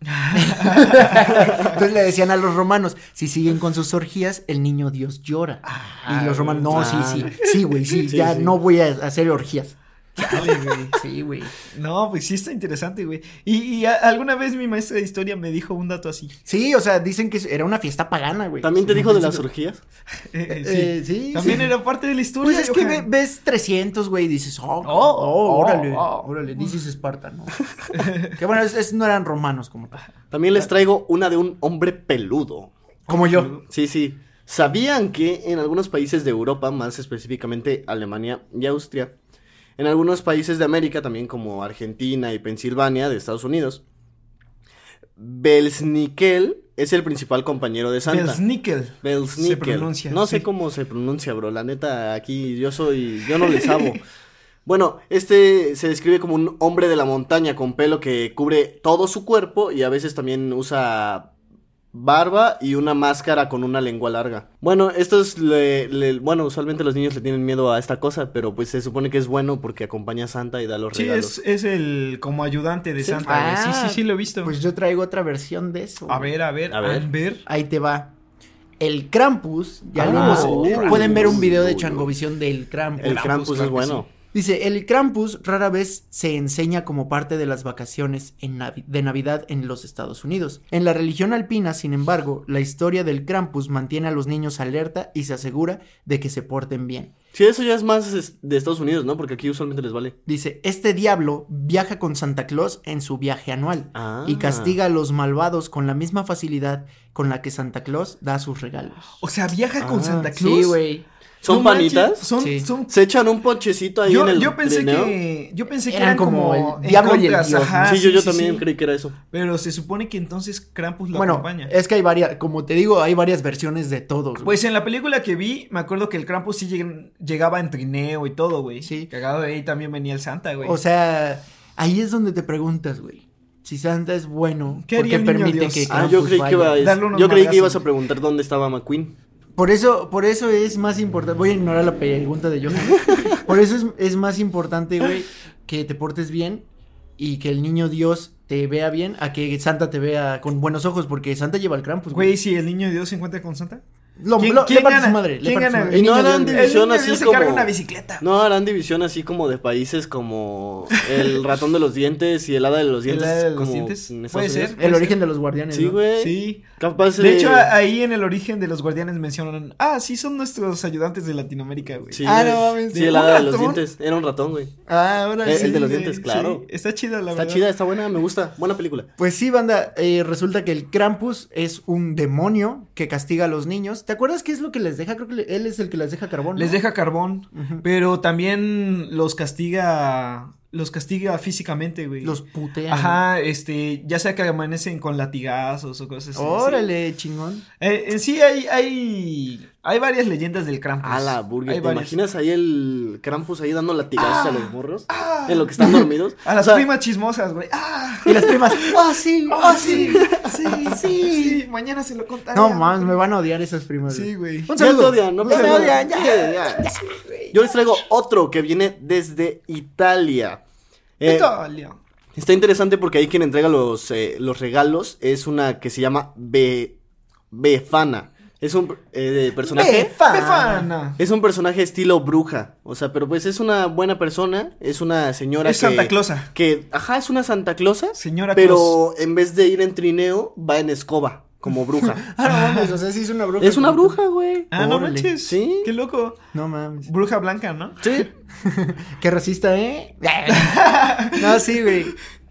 Entonces le decían a los romanos, si siguen con sus orgías, el niño Dios llora. y los romanos, no, sí, sí, sí, güey, sí, Sí, ya sí. no voy a hacer orgías. Chale, güey. Sí, güey. No, pues sí está interesante, güey. Y, y a- alguna vez mi maestra de historia me dijo un dato así. Sí, o sea, dicen que era una fiesta pagana, güey. ¿También te Sí, dijo de sí, las sí. orgías? Eh, eh, Eh, sí. sí, También sí. era parte de la historia. Pues es que Johan. ve- ves trescientos, güey, y dices, oh, oh, oh, órale, oh. órale, dices Esparta, ¿no? Que bueno, es, es- no eran romanos como tal. También les traigo una de un hombre peludo. Como yo. Sí, sí. ¿Sabían que en algunos países de Europa, más específicamente Alemania y Austria, en algunos países de América, también como Argentina y Pensilvania de Estados Unidos, Belsnickel es el principal compañero de Santa? Belsnickel. Belsnickel. Se pronuncia, No sé sí. cómo se pronuncia, bro. La neta, aquí yo soy, yo no le sabo. Bueno, este se describe como un hombre de la montaña con pelo que cubre todo su cuerpo y a veces también usa barba y una máscara con una lengua larga. Bueno, esto es, le- le- bueno, usualmente los niños le tienen miedo a esta cosa, pero pues se supone que es bueno porque acompaña a Santa y da los Sí, regalos. es, es el como ayudante de Sí. Santa, güey. Sí, Ah, sí, sí, lo he visto. Pues yo traigo otra versión de eso. A güey. ver, a ver, A a ver. ver. Ahí te va. El Krampus, ya lo Ah, hemos, oh, pueden ver un Krampus. video de Changovisión del Krampus. El Krampus, Krampus es claro que bueno. Dice, el Krampus rara vez se enseña como parte de las vacaciones en Navi- de Navidad en los Estados Unidos. En la religión alpina, sin embargo, la historia del Krampus mantiene a los niños alerta y se asegura de que se porten bien. Sí, eso ya es más es, de Estados Unidos, ¿no? Porque aquí usualmente les vale. Dice, este diablo viaja con Santa Claus en su viaje anual Ah. y castiga a los malvados con la misma facilidad con la que Santa Claus da sus regalos. O sea, viaja con Ah, Santa Claus. Sí, güey. ¿Son No manches, panitas? Son, Sí. son... Se echan un ponchecito ahí Yo, en el yo pensé trineo. que yo pensé que Eran eran como como el diablo y el contras, dios, ¿no? ajá, sí, yo, yo sí, también sí. creí que era eso. Pero se supone que entonces Krampus lo Bueno, acompaña. es que hay varias, como te digo, hay varias versiones de todos. güey. Pues en la película que vi, me acuerdo que el Krampus sí lleg- llegaba en trineo y todo, güey. Sí. Cagado de ahí también venía el Santa, güey. O sea, ahí es donde te preguntas, güey. Si Santa es bueno, ¿Qué ¿por haría qué el niño permite Dios? que Ah, Krampus yo creí que vaya? iba a, Darle unos yo creí que madrazos, ibas a güey. preguntar dónde estaba McQueen. Por eso, por eso es más importante. Voy a ignorar la pregunta de Johan. Por eso es, es más importante, güey, que te portes bien y que el niño Dios te vea bien a que Santa te vea con buenos ojos, porque Santa lleva el Krampus, Güey, si el niño Dios se encuentra con Santa. Lo, ¿Quién- lo- quién le parte gana? su madre. le ¿Quién parte su gana? madre. Y El no niño harán Dios, El división niño así Dios se como- carga una bicicleta. No harán división así como de países como el ratón de los dientes y el hada de los dientes. ¿El hada de los como dientes? en Estados Puede ser. Unidos. El origen de los guardianes. Sí, ¿no? güey. Sí. Capaz De hecho, a- ahí en el origen de los guardianes mencionan, ah, sí, son nuestros ayudantes de Latinoamérica, güey. Sí, Ah, güey. no mames. Sí, ¿De el un hada de los ratón? dientes. Era un ratón, güey. Ah, ahora Eh, sí. el de los güey, dientes, claro. sí, está chida, la Está verdad. chida, está buena, me gusta. Buena película. Pues sí, banda, eh, resulta que el Krampus es un demonio que castiga a los niños. ¿Te acuerdas qué es lo que les deja? Creo que le- él es el que les deja carbón, ¿no? Les deja carbón, Ujú. pero también los castiga, los castiga físicamente, güey. Los putean. Ajá, este, ya sea que amanecen con latigazos o cosas así. Órale, chingón. Sí. Eh, en sí hay, hay, hay varias leyendas del Krampus. A la burger. Hay ¿Te varias. imaginas ahí el Krampus ahí dando latigazos Ah, a los morros? ah. En lo que están dormidos. A las O sea, primas chismosas, güey. ¡Ah! Y las primas, ¡ah, sí! ¡Ah, ¡ah, sí! sí! Sí, sí, sí. Mañana se lo contaré. No, mames, me van a odiar esas primas. Sí, güey. Un Ya saludo. te odian, no Ya pasa me nada. odian, ya. Ya, ya, ya. Yo les traigo otro que viene desde Italia. Eh, Italia. Está interesante porque ahí quien entrega los, eh, los regalos es una que se llama Be Befana. Es un eh, personaje. Befana. Befana. Es un personaje estilo bruja. O sea, pero pues es una buena persona. Es una señora Es que. Santa Clausa. Que, ajá, es una Santa Clausa. Señora Pero en vez de ir en trineo, va en escoba. Como bruja. Ah, no mames, o sea, sí es una bruja. Es una bruja, güey. Ah, no Órale. manches. Sí. Qué loco. No mames. Bruja blanca, ¿no? Sí. Qué racista, ¿eh? No, sí, güey.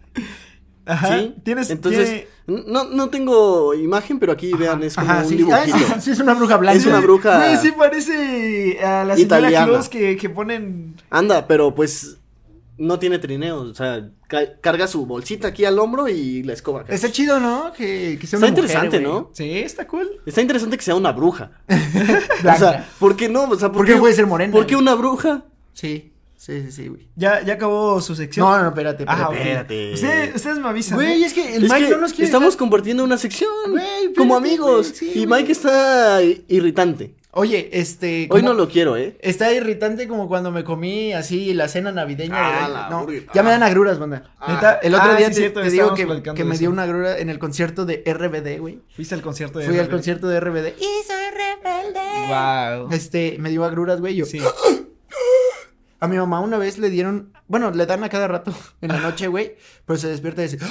Ajá. Sí. Tienes, Entonces, tiene- no, no tengo imagen, pero aquí vean, es como Ajá, un sí. dibujito. Ah, sí, sí, es una bruja blanca. Es una bruja. Güey, sí parece a la señora italiana. Claus que, que ponen. Anda, pero pues no tiene trineo. O sea, ca- carga su bolsita aquí al hombro y la escoba acá. Está chido, ¿no? Que, que sea Está una mujer, interesante, güey. ¿no? Sí, está cool. Está interesante que sea una bruja. Blanca. O sea, ¿por qué no? O sea, ¿Por qué puede ser morena? ¿Por qué una bruja? Sí, sí, sí, sí, güey. Ya, ya acabó su sección. No, no, espérate, espérate. Ah, ok. espérate. Ustedes, ustedes me avisan. Güey, ¿eh? es que el Es Mike que no nos quiere estamos dejar- compartiendo una sección Güey, como espérate, amigos. güey, sí, y güey. Mike está irritante. Oye, este... Hoy como- no lo quiero, ¿eh? Está irritante como cuando me comí así la cena navideña. Ah, de- la no, burger. ya me dan agruras, banda. Ah. Neta, el otro Ah, día sí, te, cierto, te digo estábamos que, platicando que de me eso. dio una agrura en el concierto de R B D, güey. Fuiste al concierto de Fui al R B D. concierto de R B D. Y soy rebelde. Wow. Este, me dio agruras, güey. Yo. Sí. A mi mamá una vez le dieron, bueno, le dan a cada rato en la noche, güey, pero se despierta y dice,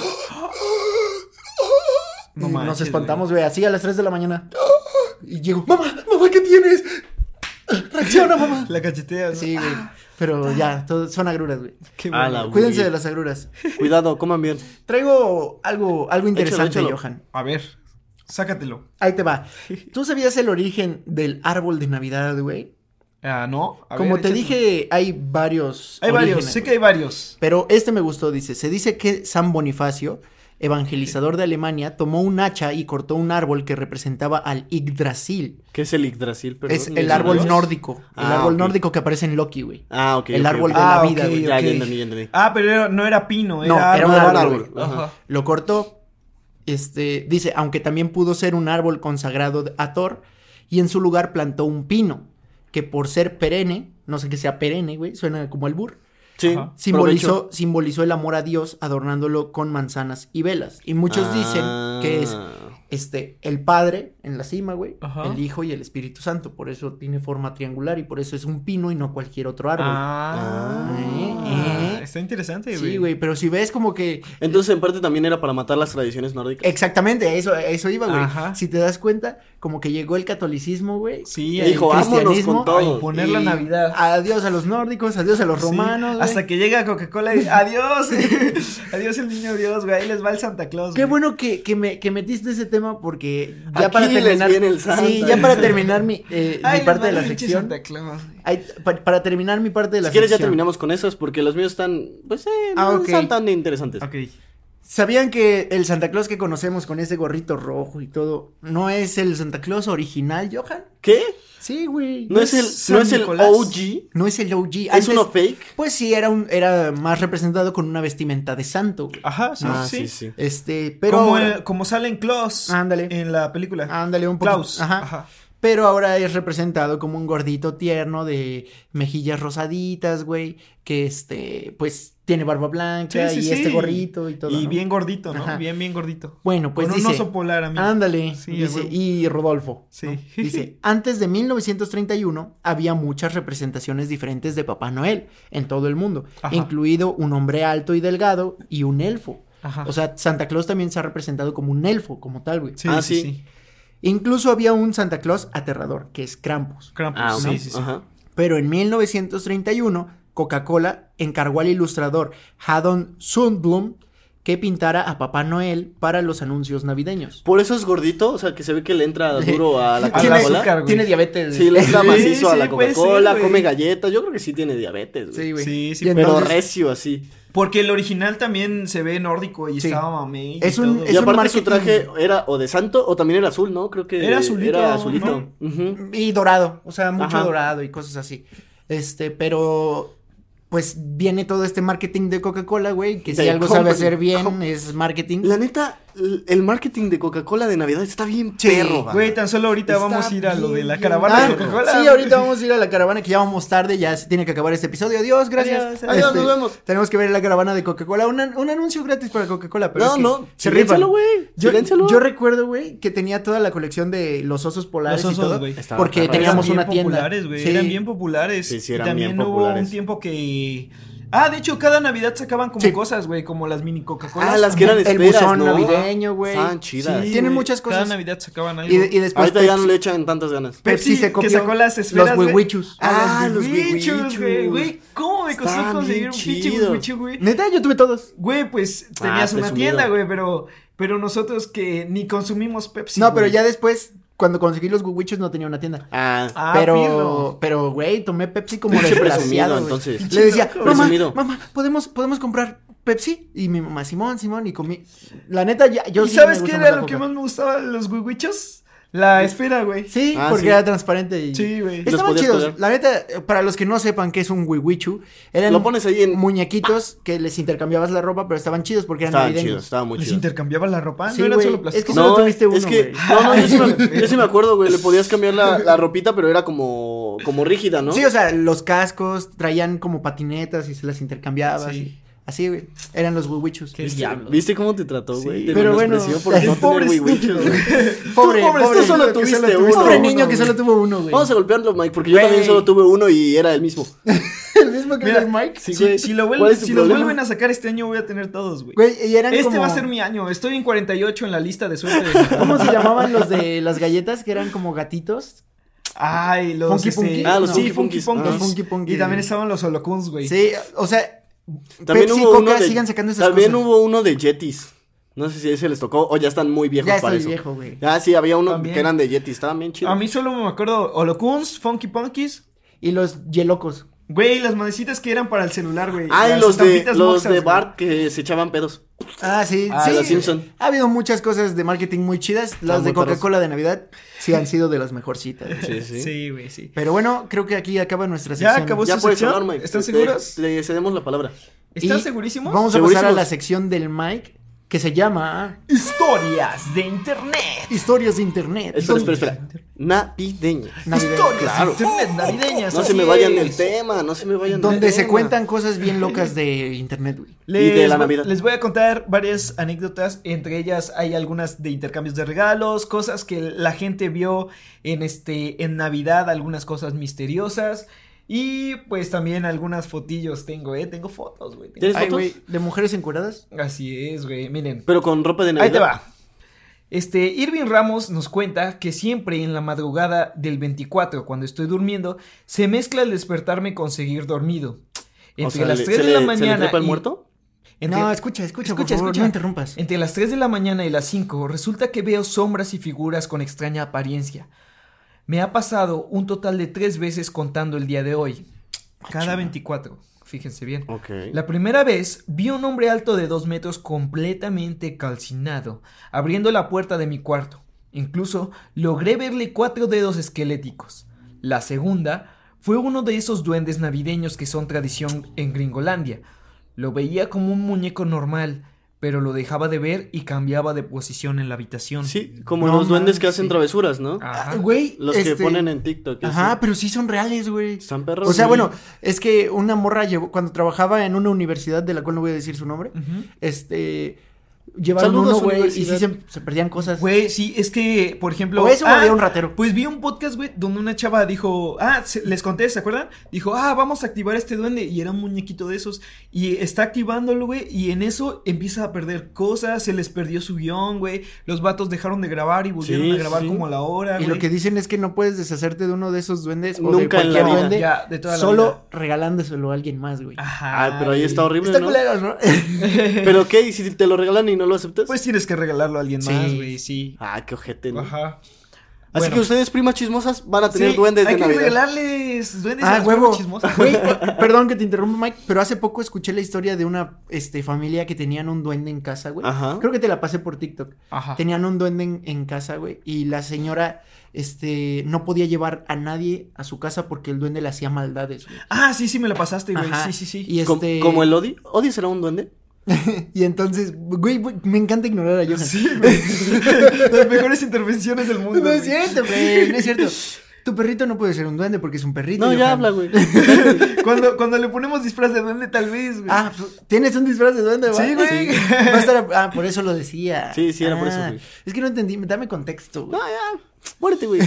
No y manches, nos espantamos, güey, así a las tres de la mañana. Y llego, mamá, mamá, ¿qué tienes? Reacciona, mamá. La cachetea. ¿no? Sí, güey. Pero ya, todo, son agruras, güey. Qué Ah, bueno. la- Cuídense Uy. de las agruras. Cuidado, coman bien. Traigo algo, algo interesante, échalo. Johan. A ver, sácatelo. Ahí te va. ¿Tú sabías el origen del árbol de Navidad, güey? Ah, no. A Como ver, te échate. dije, hay varios. Hay varios, orígenes, sé güey. que hay varios. Pero este me gustó, dice. Se dice que San Bonifacio, evangelizador de Alemania, tomó un hacha y cortó un árbol que representaba al Yggdrasil. ¿Qué es el Yggdrasil? Perdón? Es ¿Me el árbol dices? nórdico. El Ah, árbol ok. nórdico que aparece en Loki, güey. Ah, ok. El ok, árbol ok. de la Ah, vida, ok, güey. Ya, ok. ya entendí, ya entendí. Ah, pero era- no era pino, No, era era un árbol. árbol. Ajá. Lo cortó. Este, dice, aunque también pudo ser un árbol consagrado a Thor, y en su lugar plantó un pino, que por ser perenne, no sé qué sea perenne, güey, suena como albur, Sí. Ajá. simbolizó, provecho. simbolizó el amor a Dios adornándolo con manzanas y velas. Y muchos dicen Ah. que es este, el Padre en la cima, güey, Ajá. el Hijo y el Espíritu Santo, por eso tiene forma triangular y por eso es un pino y no cualquier otro árbol. Ah, Eh, eh. está interesante, güey. Sí, güey, pero si ves como que Entonces, en parte también era para matar las tradiciones nórdicas. exactamente, a eso, a eso iba, güey. Ajá. Si te das cuenta, como que llegó el catolicismo, güey. Sí, Y ahí dijo, con- vámonos cristianismo, con todo. a imponer la y Navidad. Adiós a los nórdicos, adiós a los Sí, romanos, güey. hasta que llega Coca-Cola y adiós. Adiós el niño Dios, güey. Ahí les va el Santa Claus. Qué güey. bueno que, que, me, que metiste ese tema porque ya Aquí para les terminar. viene el Santa. Sí, ya para terminar mi, eh, Ay, mi les parte va de la el pinche sección. Santa Claus, güey. Ay, pa- para terminar mi parte de la Si quieres ya sección. terminamos con esos porque los míos están, pues, eh, Ah, no ok. están tan interesantes. Ok. ¿Sabían que el Santa Claus que conocemos con ese gorrito rojo y todo no es el Santa Claus original, Johan? ¿Qué? Sí, güey. ¿No, es el, San no es el Nicolás? O G? No es el O G. ¿Es uno fake? Pues sí, era un, era más representado con una vestimenta de santo, güey. Ajá, sí, Ah, sí. sí, sí. Este, pero como, ahora- el- como sale en Klaus. Ándale. En la película. ándale un poco. Klaus. Ajá. Ajá. Pero ahora es representado como un gordito tierno de mejillas rosaditas, güey, que este, pues tiene barba blanca Sí, sí, y sí. este gorrito y todo. Y ¿no? bien gordito, ¿no? Ajá. Bien, bien gordito. Bueno, pues Con dice, un oso polar, amigo. ándale, Sí, dice, a huevo. y Rodolfo, Sí. ¿no? Dice, antes de mil novecientos treinta y uno había muchas representaciones diferentes de Papá Noel en todo el mundo, Ajá. incluido un hombre alto y delgado y un elfo. Ajá. O sea, Santa Claus también se ha representado como un elfo, como tal, güey. sí, ah, sí, sí. sí. Incluso había un Santa Claus aterrador, que es Krampus. Krampus. Ah, sí, ok. sí, sí. Ajá. Pero en mil novecientos treinta y uno, Coca-Cola encargó al ilustrador Haddon Sundblom que pintara a Papá Noel para los anuncios navideños. Por eso es gordito, o sea, que se ve que le entra duro a la A la Tiene, Coca-Cola. azúcar, güey. tiene diabetes. Sí, le entra Sí, macizo a la sí, puede Coca-Cola, ser, güey. come galletas. Yo creo que sí tiene diabetes, güey. Sí, güey. Sí, sí, Y Pero entonces- recio así. Porque el original también se ve nórdico y Sí. estaba mamey. y Es un- todo. es Y aparte marketing- su traje era o de santo o también era azul, ¿no? Creo que Era azulito, Era azulito. ¿no? Ujú. Y dorado, o sea, mucho Ajá. dorado y cosas así. Este, pero pues viene todo este marketing de Coca-Cola, güey, que si De algo sabe company. hacer bien Com- es marketing. La neta, l- el marketing de Coca-Cola de Navidad está bien Sí, perro, va. Güey, tan solo ahorita Está vamos a ir a lo de bien, la bien caravana Ah, de Coca-Cola. sí, ahorita vamos a ir a la caravana que ya vamos tarde, ya se tiene que acabar este episodio. Adiós, gracias. Adiós, adiós, Este, nos vemos. Tenemos que ver la caravana de Coca-Cola, un, an- un anuncio gratis para Coca-Cola, pero No, es que no, se siléncialo, rifan. güey. Yo, Siléncialo. yo recuerdo, güey, que tenía toda la colección de los osos polares Los y osos, todo, güey. Estaba porque perro. teníamos Eran una bien tienda. populares, güey. Sí. Eran bien populares. Sí, sí, y eran también bien hubo populares. un tiempo que... Ah, de hecho, cada Navidad sacaban como Sí. cosas, güey, como las mini Coca-Colas. Ah, las que eran El esferas, buzón ¿no? navideño, güey. Estaban chidas. Sí, Tienen güey, muchas Cada cosas. Navidad sacaban algo. Y, de- y después Ahorita ya no Pepsi- le echan tantas ganas. Pepsi Pepsi se que copió sacó las esferas, los güey. huihuichus. Ah, los huihuichus, güey. huihuichus. Güey, ¿cómo me costó Estaban conseguir bien un pinche chidos. huihuichu, güey? Neta, yo tuve todos. Güey, pues tenías Ah, una presumido. tienda, güey, pero, pero nosotros que ni consumimos Pepsi. No, pero güey. ya después, cuando conseguí los huihuichus no tenía una tienda. Ah, Ah, pero, pirro. pero, güey, tomé Pepsi como Pinche desgraciado, presumido, güey. entonces. Le decía, Pinche mamá, presumido. mamá, ¿podemos, ¿podemos comprar Pepsi? Y mi mamá, Simón, Simón, y comí. La neta, ya, yo ¿Y sí sabes me qué gusta era la lo que Coca. más me gustaba de los huihuichos? La esfera, güey. Sí, Ah, porque sí. era transparente y... Sí, güey. Los Estaban podías chidos. colgar. La neta, para los que no sepan qué es un huihuichu, eran Lo pones ahí en- muñequitos que les intercambiabas la ropa, pero estaban chidos porque eran estaban navideños. chidos, estaban muy Les chidos. intercambiaban la ropa, Sí, no eran güey, solo es plástico. que solo tuviste uno, es que, güey. no, no, yo sí, me, yo sí me acuerdo, güey, le podías cambiar la, la ropita, pero era como, como rígida, ¿no? Sí, o sea, los cascos traían como patinetas y se las intercambiabas. Sí. y- así, güey. Eran los huihuichus. Qué ¿Viste, diablos. ¿Viste cómo te trató, güey? Sí. Te Pero bueno, menospreció por no tener pobre huihuichos, estúpido. güey. Pobre, pobre, pobre. tú solo que tuviste solo uno. Pobre uno, niño que güey. solo tuvo uno, güey. Vamos a golpearlo, Mike, porque yo Güey. también solo tuve uno y era el mismo. El mismo que Mira, el Mike. Sí, Si, güey. si, lo ¿Cuál vuelven, es tu si los problema? vuelven a sacar este año, voy a tener todos, güey. Güey, y eran Este como... va a ser mi año. Estoy en cuarenta y ocho en la lista de suerte. de mi ¿Cómo papá. se llamaban los de las galletas que eran como gatitos? Ay, los Funky este, Punky. Ah, los sí, Funky Funky Punkis. Punkis. Ah. Los Funky Punky. Y también estaban los holocuns, güey. Sí, o sea, También Pepsi, hubo Coca, uno de, sigan sacando esas También cosas. hubo uno de Yetis. No sé si ese les tocó o ya están muy viejos ya para estoy eso. viejo, güey. Ah, sí, había uno También. que eran de Yetis, estaban bien chidos. A mí solo me acuerdo holocuns, Funky Punkies. Y los yelocos. Güey, las manecitas que eran para el celular, güey. Ah, y Las los de, estampitas los Moxas, de güey. Bart que se echaban pedos. Ah, sí, Ah, sí. los Simpson. Ha habido muchas cosas de marketing muy chidas. Las muy de Coca-Cola de Navidad sí han sido de las mejorcitas. Sí, sí. Sí, güey, sí. Pero bueno, creo que aquí acaba nuestra Ya sección. acabó Ya su puedes sección? hablar, Mike. ¿Están Te- seguros? Le cedemos la palabra. ¿Están Y segurísimos? Vamos a pasar a Segurísimos. la sección del Mike, que se llama Historias de internet. Historias de internet. Espera, espera, espera. Navideña. Navideña. Historias Claro. de internet navideñas. No se así me vayan es. del tema, no se me vayan del Donde se tema. cuentan cosas bien locas de internet, güey. Les, Y de la voy- Navidad. les voy a contar varias anécdotas, entre ellas hay algunas de intercambios de regalos, cosas que la gente vio en este en Navidad, algunas cosas misteriosas y pues también algunas fotillos tengo, eh, tengo fotos, güey. tengo- ¿Tienes Ay, fotos? güey, de mujeres encueradas. Así es, güey, miren. Pero con ropa de Navidad. Ahí te va. Este, Irving Ramos nos cuenta que siempre en la madrugada del veinticuatro, cuando estoy durmiendo, se mezcla el despertarme con seguir dormido. Entre O sea, las le- tres ¿se de la le- mañana. ¿Se le trepa el y- muerto? entre- No, escucha, escucha, por Escucha, favor, escucha. no interrumpas. Entre las tres de la mañana y las cinco, resulta que veo sombras y figuras con extraña apariencia. Me ha pasado un total de tres veces contando el día de hoy. Cada veinticuatro, fíjense bien. Ok. La primera vez vi a un hombre alto de dos metros completamente calcinado, abriendo la puerta de mi cuarto. Incluso logré verle cuatro dedos esqueléticos. La segunda fue uno de esos duendes navideños que son tradición en Gringolandia. Lo veía como un muñeco normal, pero lo dejaba de ver y cambiaba de posición en la habitación. Sí, como No los duendes mames, que hacen sí. travesuras, ¿no? Ajá. Ah, güey, Los que este, ponen en TikTok. y Ajá, así. pero sí son reales, güey. Están perros. O sea, güey. bueno, es que una morra llevó, cuando trabajaba en una universidad de la cual no voy a decir su nombre, Ujú. este, llevaron Saludos, uno, güey, y sí universidad. se, se perdían cosas. Güey, sí, es que, por ejemplo... O eso o ah, había un ratero. Pues vi un podcast, güey, donde una chava dijo... Ah, se- les conté, ¿se acuerdan? Dijo, ah, vamos a activar este duende. Y era un muñequito de esos. Y está activándolo, güey. Y en eso empieza a perder cosas. Se les perdió su guión, güey. Los vatos dejaron de grabar y volvieron Sí, a grabar sí. como a la hora, Y güey. lo que dicen es que no puedes deshacerte de uno de esos duendes o Nunca de en la cualquier vida. duende Ya, de toda la solo vida. regalándoselo a alguien más, güey. Ajá. Ah, pero ahí está güey. horrible, Está ¿no? culero, ¿no? ¿Pero qué? ¿Y si te lo regalan y no lo aceptas? Pues tienes que regalarlo a alguien Sí. más, güey, sí. Ah, qué ojete, ¿no? Ajá. Así Bueno. que ustedes, primas chismosas, van a tener Sí, duendes hay de que Navidad. regalarles duendes a Ah, las huevo. primas chismosas. Güey, perdón que te interrumpa, Mike, pero hace poco escuché la historia de una este, familia que tenían un duende en casa, güey. Ajá. Creo que te la pasé por TikTok. Ajá. Tenían un duende en, en casa, güey, y la señora, este, no podía llevar a nadie a su casa porque el duende le hacía maldades, güey. Ah, sí, sí, me la pasaste, güey. Ajá. Sí, sí, sí. Y Com- este... ¿Como el Odi? ¿Odi será un duende? y entonces, güey, güey, me encanta ignorar a Johan. Sí, güey. Las mejores intervenciones del mundo. No es güey. cierto, güey, no es cierto. Tu perrito no puede ser un duende porque es un perrito. No, ya Johan. habla, güey. Cuando, cuando le ponemos disfraz de duende, tal vez, güey. Ah, pues, ¿tienes un disfraz de duende, va? Sí, güey. Va a estar, ah, por eso lo decía. Sí, sí, era por eso, Ah, güey. Es que no entendí, dame contexto, güey. No, ya. Muérete, güey.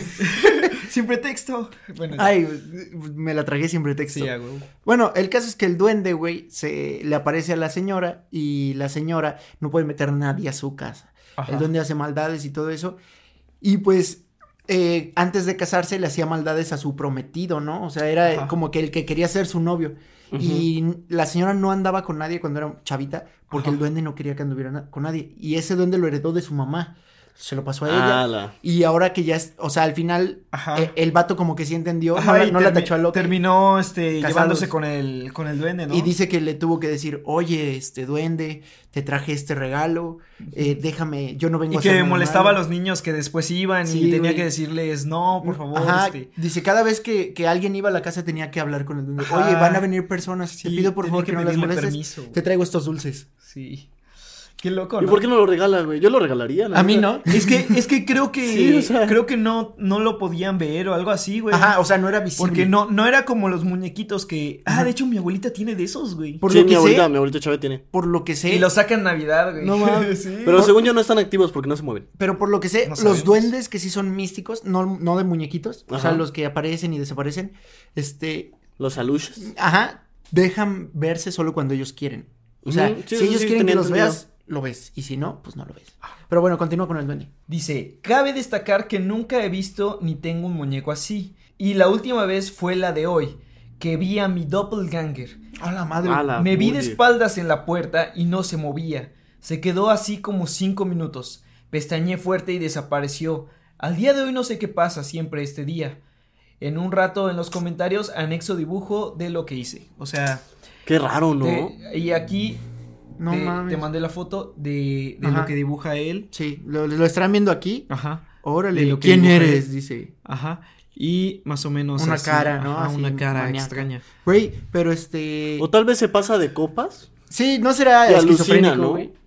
Sin pretexto. Bueno, Ay, me la tragué sin pretexto. sí, ah, güey. Bueno, el caso es que el duende, güey, se le aparece a la señora y la señora no puede meter a nadie a su casa. Ajá. El duende hace maldades y todo eso. Y pues, eh, antes de casarse le hacía maldades a su prometido, ¿no? O sea, era Ajá. como que el que quería ser su novio. Ujú. Y la señora no andaba con nadie cuando era chavita porque Ajá. el duende no quería que anduviera na- con nadie. Y ese duende lo heredó de su mamá. Se lo pasó a ella. Ala. Y ahora que ya es, o sea, al final, Ajá. eh, el vato como que sí entendió, Ajá, no, la, y no la termi- tachó a loca. Terminó, este, Casados. llevándose con el, con el duende, ¿no? Y dice que le tuvo que decir, oye, este duende, te traje este regalo, eh, déjame, yo no vengo Y a hacer que nada molestaba a malo". los niños que después iban Sí, y tenía güey. que decirles, no, por favor, Ajá, este. dice, cada vez que, que alguien iba a la casa tenía que hablar con el duende. Ajá. Oye, van a venir personas, te Sí, pido por tenía favor que, no las pedirle molestes, permiso, güey. te traigo estos dulces. Sí. Qué loco, ¿Y ¿no? por qué no lo regala, güey? Yo lo regalaría, la A mí neta. no. Es que, es que creo que, Sí, o sea. creo que no, no lo podían ver o algo así, güey. Ajá, o sea, no era visible. Porque no, no era como los muñequitos que, ah, Ajá. de hecho mi abuelita tiene de esos, güey. Por Sí, lo mi que abuelita, sé, mi abuelita Chávez tiene. por lo que sé, Y lo sacan en Navidad, güey. No mames. Sí. Pero Por- según yo no están activos porque no se mueven. pero por lo que sé, No los sabemos. duendes que sí son místicos, no, no de muñequitos, o sea, Ajá. los que aparecen y desaparecen, este, Los aluches. ajá, dejan verse solo cuando ellos quieren. O sea, Ujú, sí, si sí, ellos sí, quieren que tenía los entendido. veas, lo ves. Y si no, pues no lo ves. Pero bueno, continúa con el duende. Dice, cabe destacar que nunca he visto ni tengo un muñeco así. Y la última vez fue la de hoy, que vi a mi doppelganger. A la madre. A la- Me vi de oye. espaldas en la puerta y no se movía. Se quedó así como cinco minutos. Pestañeé fuerte y desapareció. Al día de hoy no sé qué pasa siempre este día. En un rato en los comentarios anexo dibujo de lo que hice. O sea, Qué raro, ¿no? te- y aquí No te, mames. te mandé la foto de, de Ajá. lo que dibuja él. Sí, lo, lo estarán viendo aquí. Ajá. Órale, De lo que ¿quién dibuja eres? él. Dice. Ajá. Y más o menos Una así, cara, ¿no? ajá, Así, una cara maníaca. extraña. Güey, pero este. O tal vez se pasa de copas. Sí, no será Y alucina, esquizofrénico, ¿no? güey.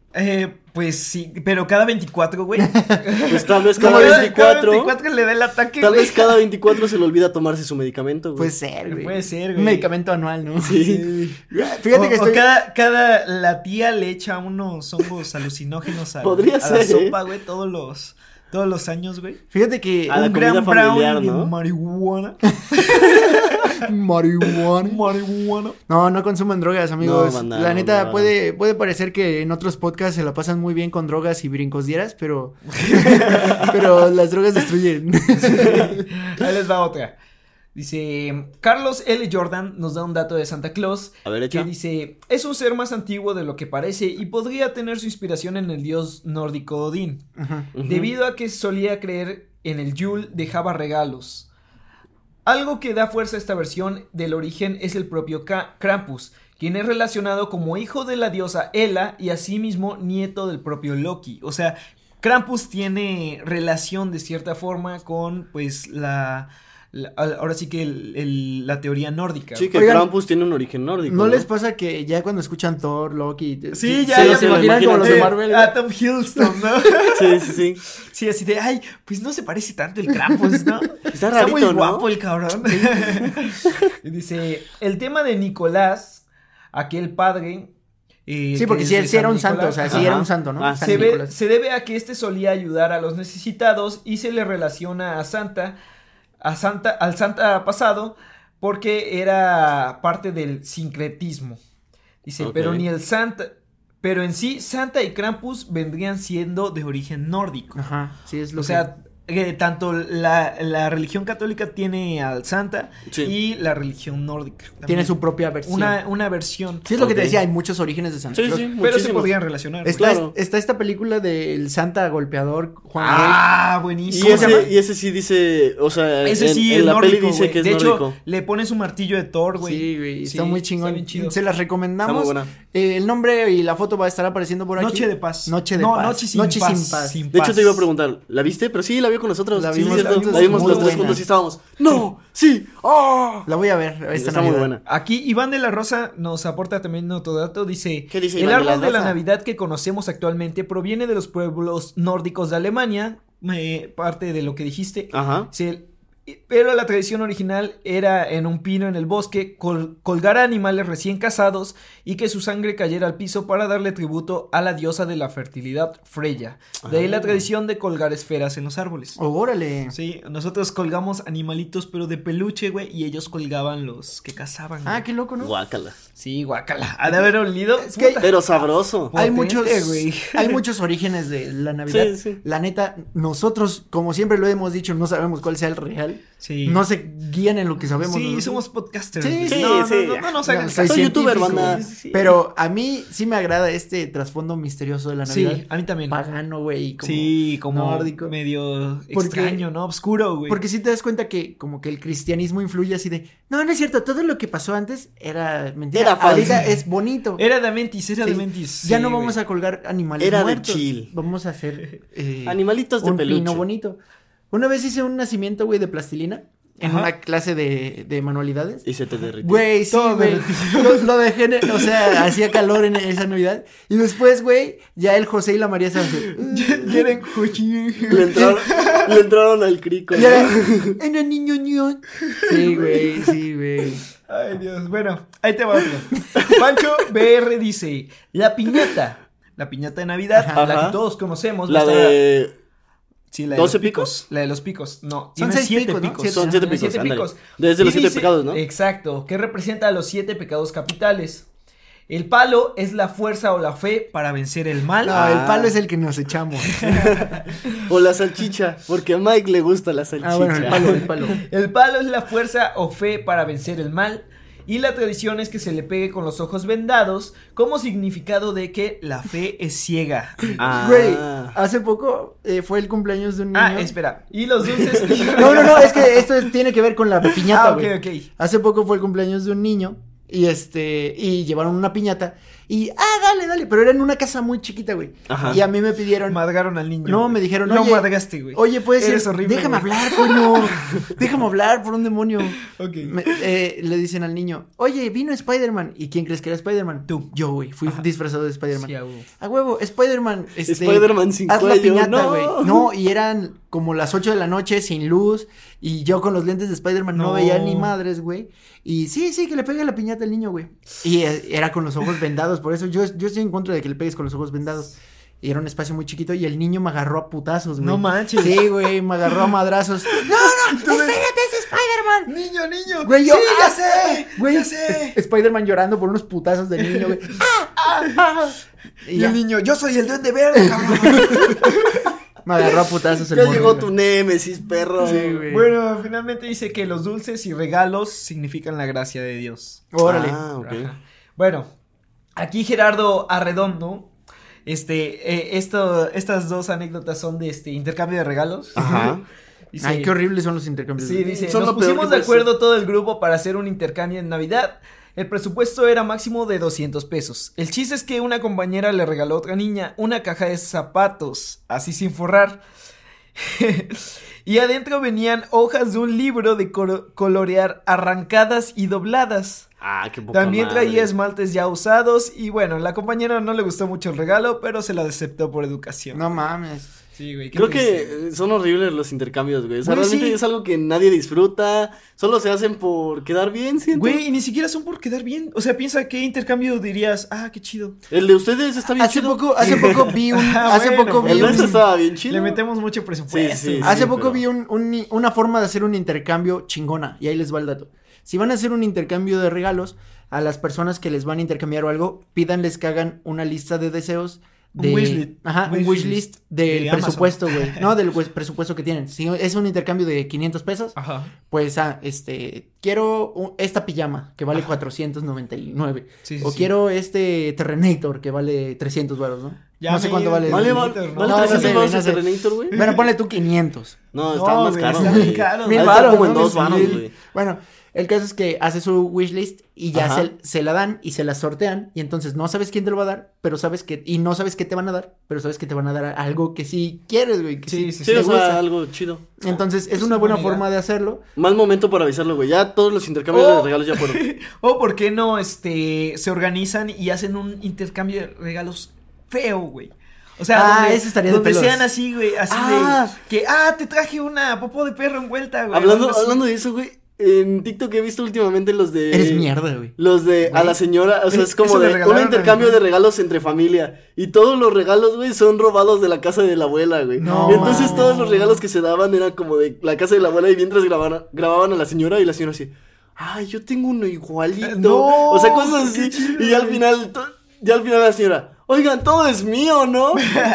Eh, pues sí, pero cada veinticuatro, güey. Pues tal vez Como cada cada- veinticuatro. cada veinticuatro le da el ataque, Tal güey. vez cada veinticuatro se le olvida tomarse su medicamento, güey. Puede ser, güey. Puede ser, Un güey. medicamento anual, ¿no? Sí. Fíjate o, que o estoy... cada, cada, la tía le echa unos hongos alucinógenos a, Podría a la ser, sopa, güey, todos los, todos los años, güey. Fíjate que... A la Un comida gran familiar, brownie ¿no? de marihuana. Marihuana. Marihuana. No, no consuman drogas, amigos. No, banda, la no, neta, no. puede, puede parecer que en otros podcasts se la pasan muy bien con drogas y brincos dieras, pero... pero las drogas destruyen. Ahí les va otra. Dice, Carlos L. Jordan nos da un dato de Santa Claus. A ver, Que echa. dice, es un ser más antiguo de lo que parece y podría tener su inspiración en el dios nórdico Odín. Ajá. Ujú. Debido a que solía creer en el Yule, dejaba regalos. Algo que da fuerza a esta versión del origen es el propio Ka- Krampus, quien es relacionado como hijo de la diosa Hela y asimismo nieto del propio Loki. O sea, Krampus tiene relación de cierta forma con, pues, la... la- ahora sí que el- el- la teoría nórdica. Sí, que Oigan, Krampus tiene un origen nórdico. ¿No les pasa que ya cuando escuchan Thor, Loki... Sí, ya, se ya los me lo imaginan como los imagino. de Eh, Marvel? a Tom Hiddleston, ¿no? Sí, sí, sí. Sí, así de, ay, pues no se parece tanto el Krampus, ¿no? Está rarito, muy ¿no? guapo el cabrón. Y dice, el tema de Nicolás, aquel padre... eh, Sí, que porque es sí, de sí era San un santo, o sea, Nicolás, sí Ajá. era un santo, ¿no? Ah, San se, ve- Nicolás. se debe a que este solía ayudar a los necesitados y se le relaciona a Santa, a Santa, al Santa pasado, porque era parte del sincretismo. Dice, Ok. pero ni el Santa, pero en sí, Santa y Krampus vendrían siendo de origen nórdico. Ajá, sí es lo O que- sea, eh, tanto la, la religión católica tiene al Santa Sí. y la religión nórdica. tiene también. su propia versión. Una, una versión. Sí es lo que te Ok. decía, hay muchos orígenes de Santa Sí, Claus. sí, Pero se muchísimos. podrían relacionar. güey. Está, Claro. está esta película del Santa golpeador Juan Ah, Y buenísimo. ese, y ese sí dice, o sea, Ese en, sí en es la nórdico, peli dice güey. que es De nórdico. hecho, le pone su martillo de Thor, güey. Sí, güey, está Sí, muy está chingón. bien chido. Se las Está recomendamos. muy buena. Eh, el nombre y la foto va a estar apareciendo por aquí. Noche de paz. Noche de no, paz. Noche sin Noche paz. sin paz. sin De hecho, paz. te iba a preguntar, ¿la viste? Pero sí, la vio con nosotros. La Sí, vimos, cierto. la vimos La vimos muy los tres buena. juntos y estábamos, ¡no! ¡Sí! ¡Ah! La voy a ver esta Está Navidad. muy buena. Aquí Iván de la Rosa nos aporta también otro dato, dice, ¿Qué dice el Iván de la árbol de la Rosa? Navidad que conocemos actualmente proviene de los pueblos nórdicos de Alemania, eh, parte de lo que dijiste, Ajá. se- pero la tradición original era en un pino en el bosque col- colgar a animales recién casados y que su sangre cayera al piso para darle tributo a la diosa de la fertilidad, Freya. De ahí la Ah. tradición de colgar esferas en los árboles. Oh, órale. Sí, nosotros colgamos animalitos pero de peluche, güey, y ellos colgaban los que cazaban. Ah, güey. qué loco, ¿no? Guácala. Sí, guacala. Ha de haber olido. Es que- Puta. Pero sabroso. Hay Potente, muchos, güey. hay muchos orígenes de la Navidad. Sí, sí. La neta, nosotros, como siempre lo hemos dicho, no sabemos cuál sea el real. Sí. No se guían en lo que sabemos. Sí, nosotros. somos podcasters. Sí, güey. sí, no, sí. No, no, no nos hagan No, soy caso. Soy youtuber, científico, banda. güey. Sí, sí. Pero a mí sí me agrada este trasfondo misterioso de la Sí, Navidad. a mí también. Pagano, güey. como Sí, como nórdico. medio Porque- extraño, ¿no? Oscuro, güey. Porque si te das cuenta que como que el cristianismo influye así de, no, no es cierto, todo lo que pasó antes era mentira. Era falso. Ahorita es bonito. Era de Mentis, era Sí. de Mentis. Ya Sí, no vamos güey. a colgar animales Era de muertos. chill. Vamos a hacer eh, Animalitos de un peluche. pino bonito. Una vez hice un nacimiento, güey, de plastilina en Ajá. una clase de, de manualidades. Y se te derritió. Güey, sí, Todo güey. Lo, lo dejé, en el- o sea, hacía calor en esa Navidad. Y después, güey, ya el José y la María se Ya eran cochinos. Le entraron, le entraron al crico. ¿no? Ya era, era niño, niño. Sí, güey, sí, güey. Ay, Dios. Bueno, ahí te va otro. Pancho B R dice: La piñata. La piñata de Navidad, Ajá. la que todos conocemos. La va a estar- de... Sí, la de ¿doce los picos? La de los picos. No, Son tiene seis siete picos, ¿no? picos. Siete. Son siete Tiene picos, siete ándale. picos. Desde los Y siete pecados, ¿no? Exacto, que representa a los siete pecados capitales. El palo es la fuerza o la fe para vencer el mal. No, Ah. el palo es el que nos echamos. O la salchicha, porque a Mike le gusta la salchicha. Ah, bueno, el palo, el palo. El palo es la fuerza o fe para vencer el mal. Y la tradición es que se le pegue con los ojos vendados como significado de que la fe es ciega. Ah. Güey, hace poco eh, fue el cumpleaños de un niño. Ah, espera. Y los dulces. No, no, no, es que esto es- tiene que ver con la piñata, Ah, ok, güey. ok. Hace poco fue el cumpleaños de un niño y este y llevaron una piñata Y, ah, dale, dale. Pero era en una casa muy chiquita, güey. Ajá. Y a mí me pidieron. Madregaron al niño. No, me dijeron, Lo oye. madregaste, güey. Oye, puedes Eres ser. horrible, Déjame güey. hablar, coño. Déjame hablar, por un demonio. Ok. Me- eh, le dicen al niño, oye, vino Spider-Man. ¿Y quién crees que era Spider-Man? Tú. Yo, güey. Fui Ajá. disfrazado de Spider-Man. Sí, a huevo. A huevo, Spider-Man. Este, Spider-Man sin haz la cuello, piñata, no. güey. No, y eran como las ocho de la noche sin luz. Y yo con los lentes de Spider-Man no, No. veía ni madres, güey. Y sí, sí, que le pegue la piñata al niño, güey. Y eh, era con los ojos vendados. Por eso yo, yo estoy en contra de que le pegues con los ojos vendados. Y era un espacio muy chiquito y el niño me agarró a putazos, güey. No manches. Sí, güey, me agarró a madrazos. No, no, espérate, es Spider-Man. Niño, niño. Güey, yo, sí, ya ah, sé. Güey, ya sé. es- Spider-Man llorando por unos putazos de niño, güey. Ah, ah, ah. Y Y ya, el niño, yo soy el duende verde, cabrón. me agarró a putazos el Ya morro, llegó güey. tu némesis, perro. Sí, güey. Bueno, finalmente dice que los dulces y regalos significan la gracia de Dios. Órale. Ah, ok. Ajá. Bueno, aquí Gerardo Arredondo, este, eh, esto, estas dos anécdotas son de este intercambio de regalos. Ajá. Dice- Ay, qué horribles son los intercambios. Sí, güey. dice, Son nos lo peor pusimos que de puede acuerdo todo el grupo para hacer un intercambio en Navidad. El presupuesto era máximo de doscientos pesos. El chiste es que una compañera le regaló a otra niña una caja de zapatos, así sin forrar. Y adentro venían hojas de un libro de coro- colorear arrancadas y dobladas. Ah, qué poca También madre. traía esmaltes ya usados y bueno, la compañera no le gustó mucho el regalo, pero se lo aceptó por educación. No mames. Sí, güey, qué Creo triste. que eh, son horribles los intercambios, güey. O sea, Güey, realmente sí. es algo que nadie disfruta. Solo se hacen por quedar bien, siento. Güey, y ni siquiera son por quedar bien. O sea, piensa qué intercambio dirías, ah, qué chido. El de ustedes está bien Hace chido. poco, hace poco vi un, Ah, hace bueno, poco pues, vi El nuestro un, estaba bien chido. Le metemos mucho presupuesto. Sí, sí, hace sí, poco pero- vi un, un- una forma de hacer un intercambio chingona, y ahí les va el dato. Si van a hacer un intercambio de regalos, a las personas que les van a intercambiar o algo, pídanles que hagan una lista de deseos Un de, wishlist. ajá, un Wishlist wishlist del de Amazon. presupuesto, güey. No, del pues, presupuesto que tienen. Si es un intercambio de quinientos pesos, Ajá. pues, ah, este, quiero un- esta pijama que vale cuatrocientos noventa y nueve. Sí, sí, o sí. quiero este Terrenator que vale trescientos varos, ¿no? Ya no sé me- cuánto vale. Vale, el- vale, Terrenator, vale ¿no? No, no trescientos sé, baros no el sé. Terrenator, güey. Bueno, ponle tú quinientos. No, No, está más güey, caro, está güey. muy caro. Ha de Mil estar varos, como en ¿no? dos Mil- varos, güey. Bueno, el caso es que hace su wishlist y ya Ajá. se, se la dan y se la sortean y entonces no sabes quién te lo va a dar, pero sabes que, y no sabes qué te van a dar, pero sabes que te van a dar algo que sí quieres, güey, que sí, Sí, sí, Sí, te o sea, gusta. algo chido. Entonces es Es una una buena buena idea. forma de hacerlo. Mal momento para avisarlo, güey. Ya todos los intercambios Oh. de regalos ya fueron. O por qué no, este, se organizan y hacen un intercambio de regalos feo, güey. O sea, Ah, donde, eso estaría de donde pelos. sean así, güey, así Ah. de que, ah, te traje una popó de perro envuelta, güey. hablando, algo así. hablando de eso, güey. En TikTok he visto últimamente los de. Eres mierda, güey. Los de a Güey. la señora, o sea, es Eso como le de un regalaron a intercambio mi de regalos entre familia. Y todos los regalos, güey, son robados de la casa de la abuela, güey. No, Entonces man. todos los regalos que se daban eran como de la casa de la abuela y mientras grababan, grababan a la señora y la señora así, ay, yo tengo uno igualito. No, o sea, cosas así. qué chido, Y al güey. final, to- ya al final la señora, oigan, todo es mío, ¿no?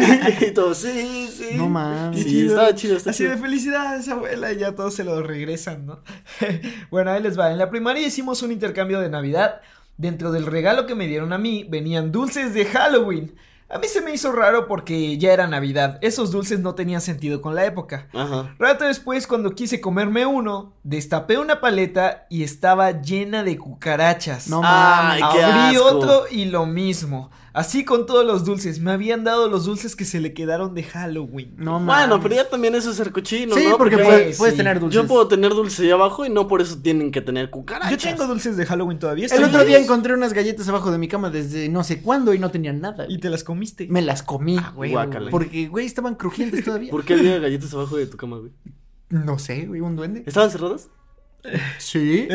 y todos, sí, sí. No mames. Sí, chido. estaba chido, está Así chido. de felicidades, abuela, y ya todos se lo regresan, ¿no? Bueno, ahí les va. En la primaria hicimos un intercambio de Navidad. Dentro del regalo que me dieron a mí venían dulces de Halloween. A mí se me hizo raro porque ya era Navidad. Esos dulces no tenían sentido con la época. Ajá. Rato después, cuando quise comerme uno, destapé una paleta y estaba llena de cucarachas. No Ay, mames. qué Abrí asco. otro y lo mismo. Así con todos los dulces. Me habían dado los dulces que se le quedaron de Halloween. No mames. Bueno, pero ya también eso es ser cochino, Sí, ¿no? porque Porque- puede- sí. puedes tener dulces. Yo puedo tener dulce ahí abajo y no por eso tienen que tener cucarachas. Yo tengo dulces de Halloween todavía. El estoy otro día feliz. encontré unas galletas abajo de mi cama desde no sé cuándo y no tenían nada. Y te las comiste. Me las comí. Ah, güey, Guácala. güey. Porque, güey, estaban crujientes todavía. ¿Por qué había galletas abajo de tu cama, güey? No sé, güey, un duende. ¿Estaban cerradas? Sí.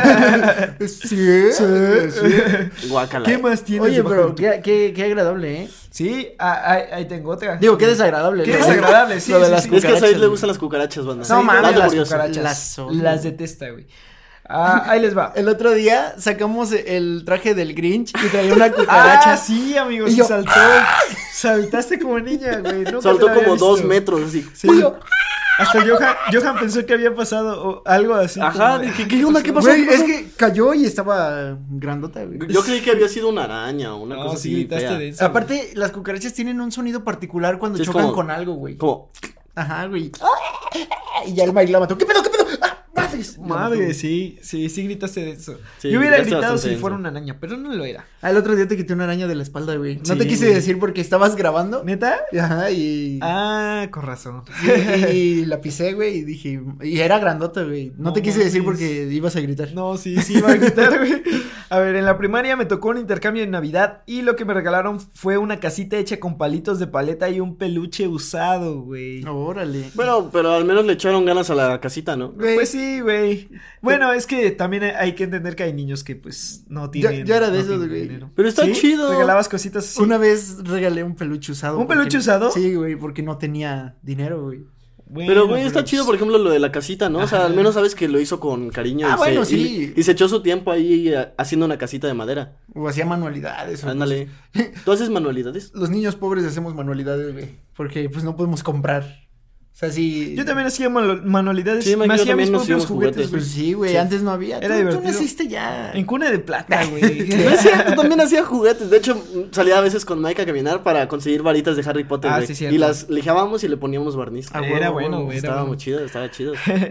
sí. Sí. Guácala. ¿Qué más tienes? Oye, debajo pero de tu- qué, qué, qué agradable, ¿eh? Sí, ah, ahí, ahí tengo otra. Digo, qué desagradable. Qué ¿no? desagradable, sí, Lo de sí, las sí. Es que a Said cucarachas, le güey. gustan las cucarachas, banda. No mames, Dato las curioso. cucarachas. Las Las, odio. detesta, güey. Ah, ahí les va. El otro día sacamos el traje del Grinch y traía una cucaracha. Ah, sí, amigo, Y sí yo- saltó. Saltaste como niña, güey. Nunca Saltó te la había como dos visto. metros, así. Sí. Hasta Johan, Johan pensó que había pasado o algo así. Ajá, como de- ¿qué, qué onda? ¿Qué pasó? Güey, ¿Qué es pasó? que cayó y estaba grandota, güey. Yo creí que había sido una araña o una No, cosa sí así gritaste fea. de eso. Aparte, las cucarachas tienen un sonido particular cuando Sí, es chocan como- con algo, güey. Como, Ajá, güey. Y ya el Mike la mató. ¿Qué pedo, qué pedo? ¡Ah, madres! Madre, sí, sí, sí gritaste de eso. Sí, Yo hubiera gritaste gritado bastante si denso. fuera una araña, pero no lo era. Al otro día te quité una araña de la espalda, güey. No Sí, te quise güey. decir porque estabas grabando. ¿Neta? Ajá, y... Ah, con razón. y, y la pisé, güey, y dije... Y era grandota, güey. No, No te quise decir mames. porque ibas a gritar. No, sí, sí iba a gritar, güey. A ver, en la primaria me tocó un intercambio de Navidad y lo que me regalaron fue una casita hecha con palitos de paleta y un peluche usado, güey. Órale. Bueno, pero al menos le echaron ganas a la casita, ¿no? Güey, Pues sí, güey. Bueno, es que también hay que entender que hay niños que pues no tienen. yo era de no esos, tienen güey. dinero. Pero está ¿Sí? chido. Regalabas cositas así. Una vez regalé un peluche usado. ¿Un porque- peluche usado? Sí, güey, porque no tenía dinero, güey. Bueno, Pero, güey, está pues, chido, por ejemplo, lo de la casita, ¿no? O sea, Ajá. al menos sabes que lo hizo con cariño. Ah, y bueno, se, sí. Y, y se echó su tiempo ahí eh, haciendo una casita de madera. O hacía manualidades. o Ándale. ¿Tú haces manualidades? cosas. Los niños pobres hacemos manualidades, güey. Porque pues no podemos comprar. O sea, sí. Yo también hacía manu- manualidades. Sí, me yo hacía también mis nos propios hacíamos juguetes, juguetes, güey. Pues sí, güey, Sí. antes no había. Era Tú- divertido. Tú naciste ya. En cuna de plata, güey. No es cierto, también hacía juguetes. De hecho, mm, salía a veces con Mike a caminar para conseguir varitas de Harry Potter, Ah, güey. sí, cierto. Y las lijábamos y le poníamos barniz. Ah, Era huevo, bueno, huevo. güey. Era Estaba bueno. muy chido, estaba chido.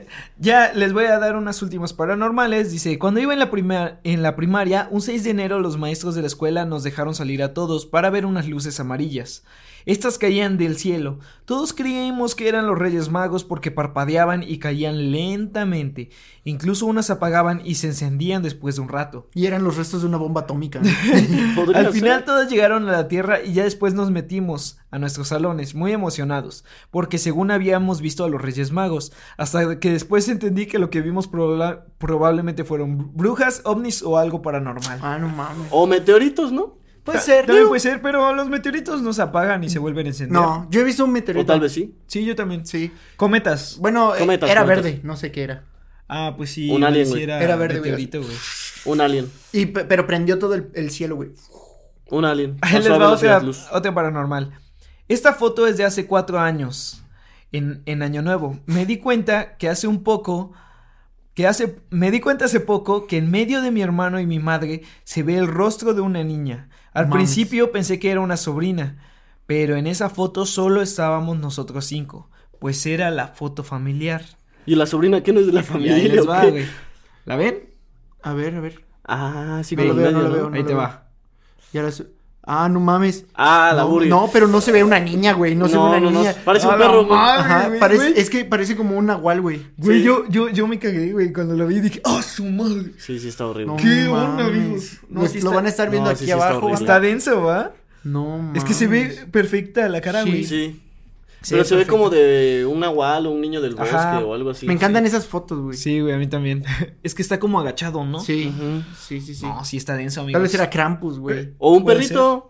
Ya les voy a dar unas últimas paranormales. Dice, cuando iba en la, prima- en la primaria, un seis de enero los maestros de la escuela nos dejaron salir a todos para ver unas luces amarillas. Estas caían del cielo. Todos creímos que eran los Reyes Magos porque parpadeaban y caían lentamente. Incluso unas se apagaban y se encendían después de un rato. Y eran los restos de una bomba atómica. ¿no? Podría Al final ser. todos llegaron a la Tierra y ya después nos metimos a nuestros salones muy emocionados, porque según habíamos visto a los Reyes Magos, hasta que después entendí que lo que vimos proba- probablemente fueron brujas, ovnis o algo paranormal. Ah, no mames. O meteoritos, ¿no? Puede Ta- ser. También ¿no? puede ser, pero los meteoritos no se apagan y se vuelven a encender. No, yo he visto un meteorito. O tal vez sí. Sí, yo también. Sí. Cometas. Bueno, eh, Cometas, era cometas. verde, no sé qué era. Ah, pues sí. Un güey, alien, sí güey. Era, Era verde, güey. meteorito, güey. Un alien. Y, pe- pero prendió todo el, el cielo, güey. Un alien. Ahí les Pasó a va velocidad otra, luz. otra paranormal. Esta foto es de hace cuatro años, en, en Año Nuevo. Me di cuenta que hace un poco, que hace, me di cuenta hace poco que en medio de mi hermano y mi madre se ve el rostro de una niña. Al Mames. principio pensé que era una sobrina, pero en esa foto solo estábamos nosotros cinco, pues era la foto familiar. ¿Y la sobrina qué no es de la Y familia? ahí les o va, qué? güey. ¿La ven? A ver, a ver. Ah, sí, No con lo los veo, no medios, lo ¿no? veo. Ahí lo te veo. va. Y ahora su- Ah, no mames. Ah, la no, Buri. no, pero no se ve una niña, güey. No, se ve No, una no, no, niña. parece un A la perro, güey. madre, Ajá, güey, parece, güey. es que parece como un nahual, güey. Güey, Sí. yo, yo, yo me cagué, güey, cuando lo vi dije, ¡ah, su madre! Sí, sí, está horrible. No ¿Qué onda, mames. amigos? No, Pues sí lo está- van a estar viendo No, aquí sí, sí está abajo. horrible. Está denso, ¿va? No mames. Es que se ve perfecta la cara, Sí. güey. Sí. Se Pero ve se ve perfecta. como de un nahual o un niño del bosque Ajá. o algo así. Me encantan sí. esas fotos, güey. Sí, güey, a mí también. Es que está como agachado, ¿no? Sí. Ujú. Sí, sí, sí. No, sí está denso, amigos. Tal vez era Krampus, güey. O un Puede perrito.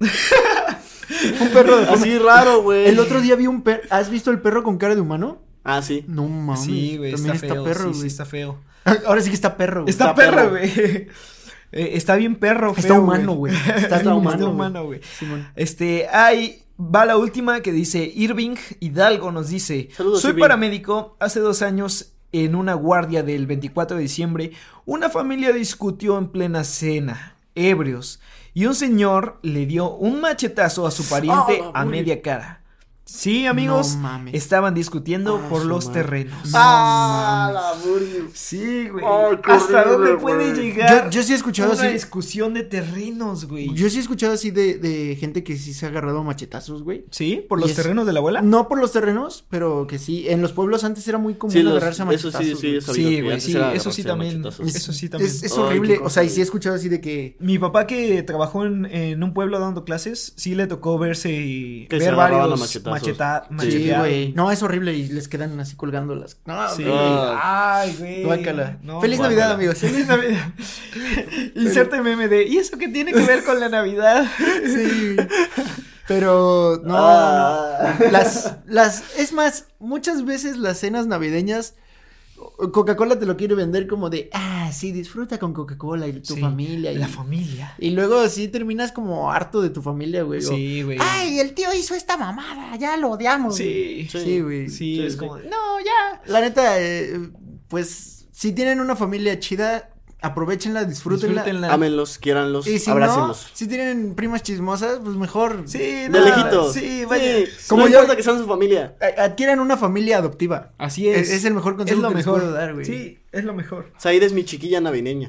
Un perro de Así raro, güey. El otro día vi un perro. ¿Has visto el perro con cara de humano? Ah, sí. No mames. Sí, güey, También está está, feo. perro, sí, güey. sí, está feo. Ahora sí que está perro, güey. Está, Está perro, perro. güey. Eh, está bien perro, feo, Está humano, güey. Está, Está bien humano, está güey. humano, güey. Simón. Este, ahí va la última que dice Irving Hidalgo nos dice, Saludos, soy Irving. paramédico, hace dos años en una guardia del veinticuatro de diciembre, una familia discutió en plena cena, ebrios, y un señor le dio un machetazo a su pariente Ah, a güey. media cara. Sí, amigos, No mames. estaban discutiendo Ah, por su los madre. terrenos. Ah, la Buri. Sí, güey. Ay, qué ¿Hasta horrible, dónde puede güey. llegar? Yo, yo sí he escuchado una así. discusión de terrenos, güey. Yo sí he escuchado así de, de gente que sí se ha agarrado a machetazos, güey. ¿Sí? ¿Por Y los es- terrenos de la abuela? No por los terrenos, pero que sí. En los pueblos antes era muy común Sí, los- agarrarse a eso machetazos. sí, sí, güey. he sabido Sí, que güey, antes sí, era eso sí agarrarse a también. machetazos. Eso sí también. Es, es Ay, horrible. qué O sea, y cosa, sí he escuchado así de que. Mi papá que trabajó en, en un pueblo dando clases, sí le tocó verse y Que se ver agarraban a varios machetazos. macheta, Sí, machetear. güey. No, es horrible y les quedan así colgando las. No, Sí. güey. Ay, güey. Guácala. No, Feliz guácala. Navidad, amigos. Feliz Navidad. Inserte meme de, ¿y eso qué tiene que ver con la Navidad? Sí. Pero no, Ah. no. Las, las, es más, muchas veces las cenas navideñas, Coca-Cola te lo quiere vender como de, ah, sí, disfruta con Coca-Cola y tu Sí, familia. La y, familia. y luego sí terminas como harto de tu familia, güey. o, Sí, güey. Ay, el tío hizo esta mamada, ya lo odiamos. Sí. Sí. Sí, güey. Sí, Sí, es sí. como, no, ya. La neta, eh, pues, si tienen una familia chida, aprovechenla, disfrútenla. Disfrútenla. Ámenlos, quiéranlos, Y si abrácenlos. no, si tienen primas chismosas, pues mejor. Sí, De no, lejitos. Sí, vaya. Sí, Como no yo- importa que sean su familia. a- Adquieran una familia adoptiva. Así es. Es, es el mejor consejo Es lo que mejor. les puedo dar, güey. Sí, es lo mejor. Zaire es mi chiquilla navideña.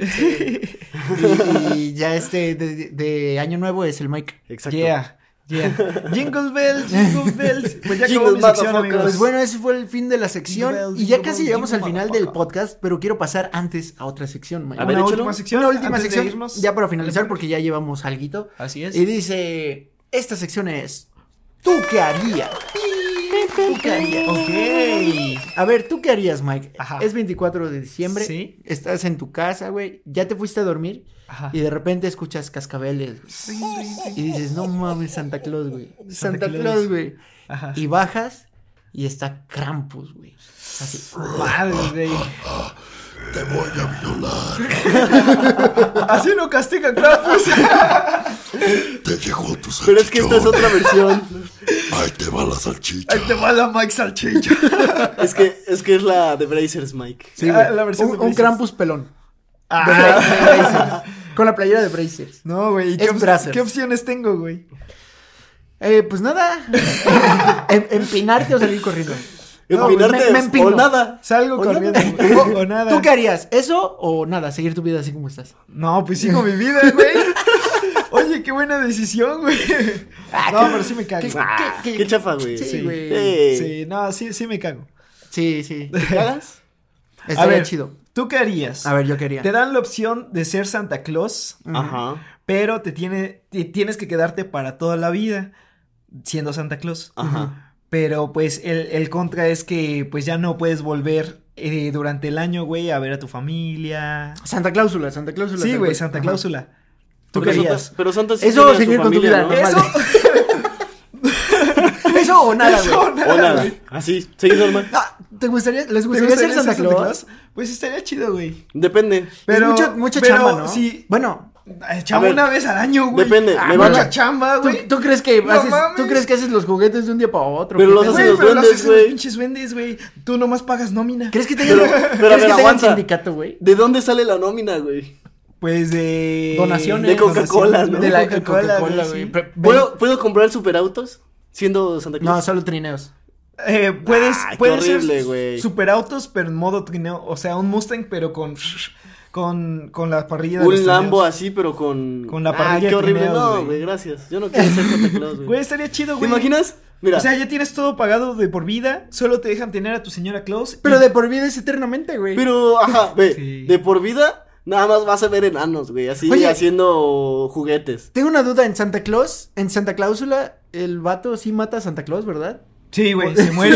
Y, y ya este de, de año nuevo es el Mike. Exacto. Yeah, yeah. Jingle bells, jingle bells. Pues ya acabó Jingle mi sección, motherfuckers. amigos. Pues bueno, ese fue el fin de la sección. Jingle bells, Y ya jingle casi bells, llegamos al jingle final del motherfucker. podcast, pero quiero pasar antes a otra sección, Mike. A ver, Una échalo. última sección. Una última antes de sección, irnos. ya para finalizar, porque ya llevamos alguito. Así es. Y dice, esta sección es, ¿tú qué harías? ¿Tú qué harías? Ok. A ver, ¿tú qué harías, Mike? Ajá. Es veinticuatro de diciembre. Sí. Estás en tu casa, güey. Ya te fuiste a dormir. Ajá. Y de repente escuchas cascabeles. güey. Y dices, no mames, Santa Claus, güey. Santa Santa, Claus. Claus, güey. Ajá. Y bajas y está Krampus, güey. Así. Madre, güey. Te voy a violar. Así no castigan Krampus. Te llegó tu salchichón. Pero es que esta es otra versión. Ahí te va la salchicha. Ahí te va la Mike Salchicha. Es que es que es la de Brazers, Mike. Sí, Ah, güey. la versión un, de un Brazers. Krampus pelón. De, Ah. Bra- de Brazers. Con la playera de Brazers. No, güey. ¿y ¿Qué, Es op- Brazzers. ¿Qué opciones tengo, güey? Eh, pues nada. Em- empinarte o salir corriendo. No, Empinarte me- me empino. o nada. Salgo O corriendo, nada. güey. O nada. ¿Tú qué harías? ¿Eso o nada? Seguir tu vida así como estás. No, pues sigo mi vida, güey. Oye, qué buena decisión, güey. No, pero sí me cago. ¿Qué- Ah, qué- qué chafa, güey. Sí, Sí, güey. Eh, Sí, no, sí, sí me cago. Sí, sí. ¿Te cagas? Estaría A ver, chido. ¿tú qué harías? A ver, yo quería. Te dan la opción de ser Santa Claus, Ajá. pero te tiene, te- tienes que quedarte para toda la vida siendo Santa Claus. Ajá. Pero pues el, el contra es que pues ya no puedes volver eh, durante el año, güey, a ver a tu familia. Santa Cláusula, Santa Cláusula. Sí, tal güey, cual. Santa Ajá. Cláusula. ¿Tú Pero qué Santa- harías? Pero Santa sí Eso, tiene a su seguir con tu familia, vida, ¿no? normal. Eso. Eso o nada, Eso, güey. nada, O nada. güey. Así, seguir normal. Ah, ¿te gustaría, les ¿Te gustaría, gustaría ser Santa, Claus? Pues estaría chido, güey. Depende. Pero es mucha, mucha pero chamba, ¿no? sí. Bueno, Eh, Chamba A ver, una vez al año, güey. depende, Ah, me mucha van a- chamba, ¿tú, güey. tú crees que No haces, mames. tú crees que haces los juguetes de un día para otro? Pero ¿Qué los pedo? haces Güey, los pero los duendes, haces los güey. pinches duendes, güey. Tú nomás pagas nómina. ¿Crees que tengan, Pero- pero, a ¿crees ver, que tengan aguanta. sindicato, güey? ¿De dónde sale la nómina, güey? Pues de... Donaciones. De Coca-Cola, ¿no? De la Coca-Cola, Coca-Cola, sí. güey. Pre- ¿Puedo, ¿Puedo comprar superautos siendo Santa Claus? No, solo trineos. Eh, puedes, Ah, qué puedes horrible, ser güey. superautos, pero en modo trineo. O sea, un Mustang, pero con... Con, con la parrilla de Un los Lambo trineos. así, pero con... Con la Ah, parrilla qué de horrible. trineos, No, güey. güey, gracias. Yo no quiero ser Santa Claus, güey. Güey, estaría chido, ¿Te güey. imaginas? Mira, O sea, ya tienes todo pagado de por vida. Solo te dejan tener a tu señora Claus. Pero y- de por vida es eternamente, güey. pero, ajá, ve, Sí. de por vida, nada más vas a ver enanos, güey, así Oye. haciendo juguetes. Tengo una duda en Santa Claus. En Santa Cláusula, el vato sí mata a Santa Claus, ¿verdad? Sí, güey, se muere.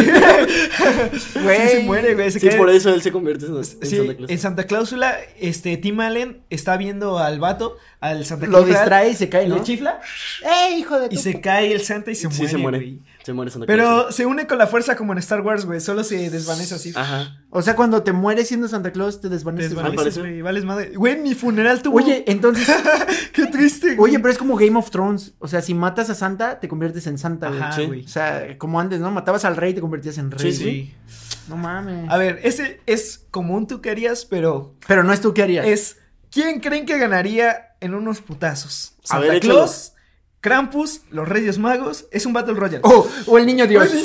Güey. Sí, se muere, güey. se Sí, cae- por eso él se convierte en, en Sí, Santa Claus. en Santa Cláusula, este, Tim Allen está viendo al vato, al Santa Lo Claus real, distrae y se cae, ¿no? le chifla, ¡Ey, hijo de y tu... se cae el Santa y se Sí, muere, se muere. güey. Se muere Santa Claus. Pero se une con la fuerza como en Star Wars, güey, solo se desvanece así. Ajá. O sea, cuando te mueres siendo Santa Claus, te Te desvaneces. Al desvaneces, parecer. güey, vales madre. Güey, mi funeral tuvo... Oye, entonces... qué triste, güey. Oye, pero es como Game of Thrones. O sea, si matas a Santa, te conviertes en Santa, güey. Ajá, Sí. güey. O sea, como antes, ¿no? Matabas al rey y te convertías en rey. Sí, güey. Sí. No mames. A ver, ese es como un tú que harías, pero Pero no es tú, ¿qué harías? es... ¿Quién creen que ganaría en unos putazos? A ¿Santa ver, échalo. Claus? ¿Krampus? ¿Los Reyes Magos? Es un Battle Royale. Oh, o el niño Dios.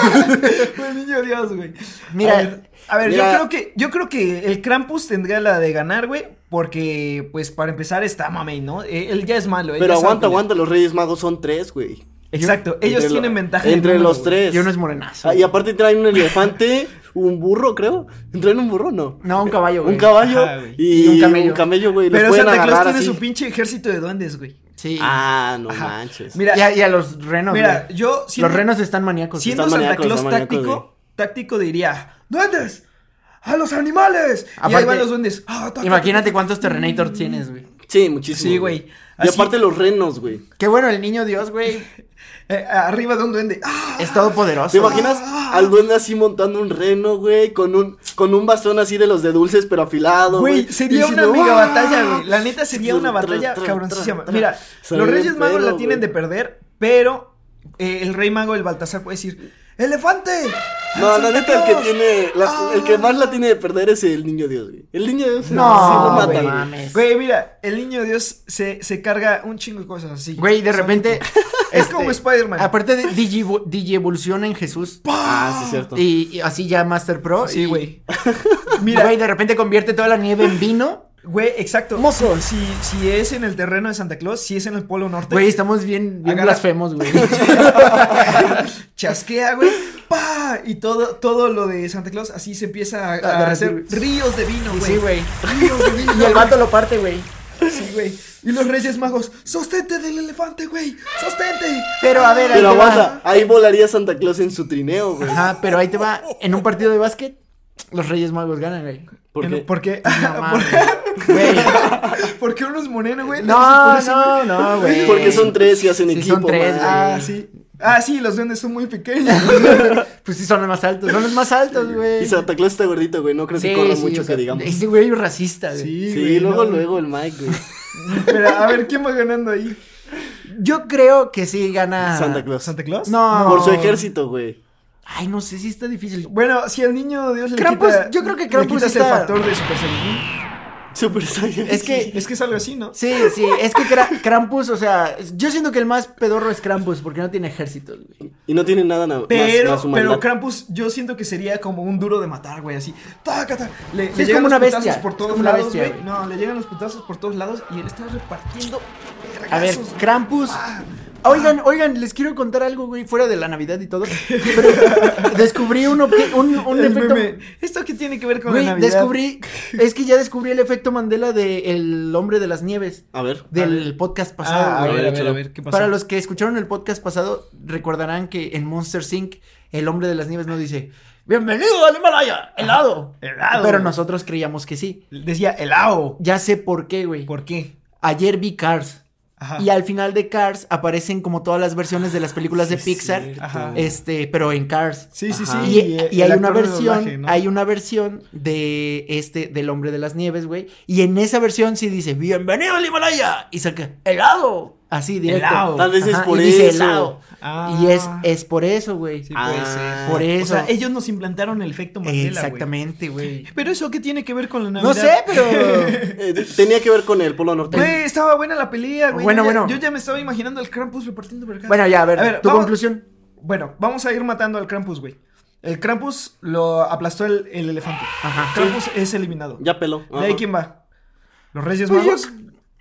O el niño Dios, güey. Mira, a ver, a ver, mira. yo creo que yo creo que el Krampus tendría la de ganar, güey, porque pues para empezar está mamey, ¿no? Eh, él ya es malo, él Pero ya sabe aguanta, pelear. aguanta, los Reyes Magos son tres, güey. Exacto, ellos Entre lo- tienen ventaja de Entre número, los güey. tres. y uno es morenazo. Ah, y aparte traen un elefante, un burro, creo. ¿Traen un burro no? No, un caballo, güey. Un caballo Ajá, güey. y, Y un un camello. camello. güey. Los Pero pueden Santa Claus agarrar tiene así. su pinche ejército de duendes, güey. Sí. Ah, no Ajá. manches. Mira, y, a, y a los renos, mira, güey. yo siendo, Los renos están maníacos. siendo Están Santa maníacos, Claus están maníacos, táctico, táctico diría, ¡duendes! ¡A los animales! y ahí Aparte, van los duendes. "Ah, ta, ta, Imagínate cuántos Terrenator tienes, güey. Sí, muchísimo. Sí, güey. Y Así- aparte los renos, güey. Qué bueno, el niño Dios, güey. eh, arriba de un duende. ¡Ah! Es todopoderoso. ¿Te imaginas al duende así montando un reno, güey? Con un, con un bastón así de los de dulces, pero afilado, güey. Güey, sería Y una diciendo, mega "¡Ah!". batalla, güey. La neta sería una Tra, batalla tra, cabroncísima. tra, tra. Mira, Sería los Reyes bien Magos la pedo, tienen güey. de perder, pero eh, el Rey Mago, el Baltasar, puede decir: ¡Elefante! No, la neta, el que tiene, la, el que más la tiene de perder es el niño Dios, güey. El niño Dios, No, sí lo mata, güey, güey. mames. Güey, mira, el niño Dios se, se carga un chingo de cosas así. Güey, de repente. Es este, como Spider-Man. Aparte de Digi- Digievoluciona en Jesús. Ah, sí, cierto. Y, y así ya Master Pro. Sí, y- güey. Mira. Güey, de repente convierte toda la nieve en vino. Güey, exacto. Mozo. Si, si es en el terreno de Santa Claus, si es en el Polo Norte. Güey, estamos bien, bien Agarra- blasfemos, güey. Chasquea, güey. ¡Pah! Y todo, todo lo de Santa Claus así se empieza a, a A hacer derretir. ríos de vino, güey. Sí, güey. Ríos de vino. Y el vato lo parte, güey. Sí, güey. Y los Reyes Magos, sostente del elefante, güey. Sostente. Pero a ver, ahí Pero te va. aguanta, ahí volaría Santa Claus en su trineo, güey. Ajá, pero ahí te va. En un partido de básquet, los Reyes Magos ganan, güey. ¿Por En- qué? ¿Por qué? No mames. Güey. ¿Por qué uno es moreno, güey? No, Por eso- no, no, güey. Porque son tres y hacen Sí, equipo, son tres, man. güey. Ah, sí. Ah, sí, los duendes son muy pequeños. Pues sí, son los más altos. Son los más altos, güey. Y Santa Claus está gordito, güey, no creo que corra mucho, o sea, que digamos. Ese güey es racista, güey. Sí, Sí, güey, luego, no. luego el Mike, güey. Pero, a ver, ¿quién va ganando ahí? Yo creo que sí gana. Santa Claus. ¿Santa Claus? No. Por su ejército, güey. Ay, no sé si está difícil. Bueno, si al niño Dios le Krampus, quita... yo creo que le Krampus quitas está- el factor de Super Saiyajin. Super Saiyan. Es que. Es que es algo así, ¿no? Sí, sí, es que Kra- Krampus, o sea, yo siento que el más pedorro es Krampus porque no tiene ejércitos, güey. Y no tiene nada na- Pero, más, más humanidad. pero Krampus, yo siento que sería como un duro de matar, güey, así. Tácata. Le, Sí, le es llegan como los una putazos bestia, por es todos como una lados, bestia, güey. güey. No, le llegan los putazos por todos lados y él está repartiendo A ver, vergazos. Krampus. Ah. Oigan, oigan, les quiero contar algo, güey, fuera de la Navidad y todo. Pero descubrí un, obje- un, un El efecto. meme. ¿Esto qué tiene que ver con Güey, la Navidad? descubrí. Es que ya descubrí el efecto Mandela de El Hombre de las Nieves. A ver. Del podcast pasado, Ah, a güey. ver, a ver, échalo. a ver, ¿qué pasó? Para los que escucharon el podcast pasado, recordarán que en Monster incorporated, el Hombre de las Nieves no dice bienvenido al Himalaya, helado. helado. Pero nosotros creíamos que sí. Decía helado. Ya sé por qué, güey. ¿Por qué? Ayer vi Cars. Ajá. Y al final de Cars aparecen como todas las versiones de las películas de Pixar. Ajá. este, pero en Cars. Sí, sí, sí. Ajá. Y, eh, y el hay una actor de versión, doblaje, ¿no? hay una versión de este, del Hombre de las Nieves, güey. Y en esa versión sí dice, bienvenido al Himalaya. Y saca, helado. Así, directo. Helado. Tal vez es Ajá, por y dice eso. helado. Ah. Y es, es por eso, güey. Sí, Ah, puede ser. por eso. O sea, ellos nos implantaron el efecto Mandela, güey. Exactamente, güey. Pero eso, ¿qué tiene que ver con la Navidad? No sé, pero... Eh, de- tenía que ver con el Polo Norte. Güey, estaba buena la pelea, güey. Bueno, Yo ya- bueno. Yo ya me estaba imaginando al Krampus repartiendo vergas. Bueno, ya, a ver, A ver, tu vamos- conclusión. Bueno, vamos a ir matando al Krampus, güey. El Krampus lo aplastó el, el elefante. Ajá. Krampus es eliminado. Ya peló. ¿De ahí Ajá. quién va? ¿Los Reyes Pues yo- Magos?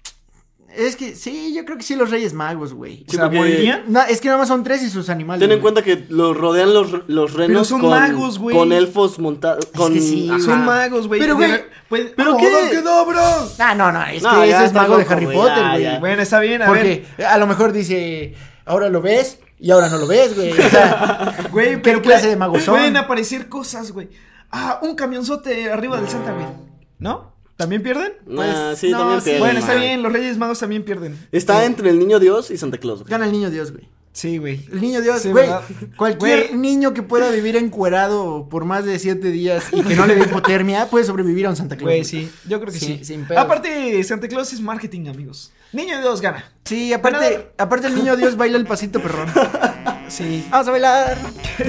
Es que sí, yo creo que sí los Reyes Magos, güey. O Sí, sea, porque- ¿morirían? No, es que nada más son tres y sus animales. Ten en güey. cuenta que los rodean los, los renos son con, magos, güey. con elfos montados. Con... que sí, Ajá. Son magos, güey. Pero, güey, Pues, ¿pero ¡oh, qué? Don Kedabra! Ah, no, no, es No, que ya ese es estás mago de loco, Harry güey, Potter, ya, güey. ya. Bueno, está bien, a ver. Porque a lo mejor dice, ahora lo ves y ahora no lo ves, güey. O sea, Güey, ¿qué pero clase puede- de magos son? Pueden aparecer cosas, güey. Ah, un camionzote arriba del Santa, güey. ¿No? ¿También pierden? Nah, Pues, sí, no, también sí. pierden, Bueno, está man. bien, los Reyes Magos también pierden. Está entre el niño Dios y Santa Claus, güey. gana el niño Dios, güey. Sí, güey. El niño Dios, Sí, güey. ¿verdad? Cualquier Güey. niño que pueda vivir encuerado por más de siete días y que no le dé hipotermia puede sobrevivir a un Santa Claus. Güey, sí, yo creo que sí. Sí, sin pedos. Aparte, Santa Claus es marketing, amigos. Niño Dios gana. Sí, aparte, Bueno, aparte el niño Dios baila el pasito perrón. Sí. Vamos a bailar.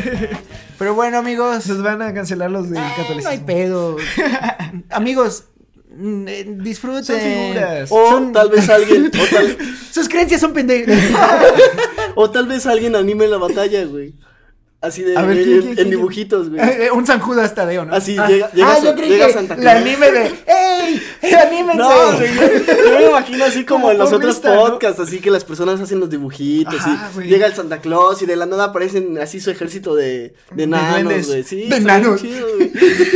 Pero bueno, amigos. Nos van a cancelar los del Ay, catolicismo. no hay pedo. Amigos, mm, eh, disfruten. Son figuras. O Son- tal vez alguien, o tal, Sus creencias son pendejas. o tal vez alguien anime la batalla, güey. Así de A ver, en, ¿quién, quién, en quién? dibujitos, güey. Eh, Un San Judas Tadeo, ¿no? Así, ah, llega- llega ah, Sa- yo creí llega que Santa la Claus. anime de ¡ey! ¡Anímense! No, güey, yo, yo me imagino así como, Como en los otros porrista, ¿no? podcasts, así que las personas hacen los dibujitos, Ajá, y güey. llega el Santa Claus y de la nada aparecen así su ejército de, de nanos, duendes. güey. Sí, De está bien nanos. chido, güey.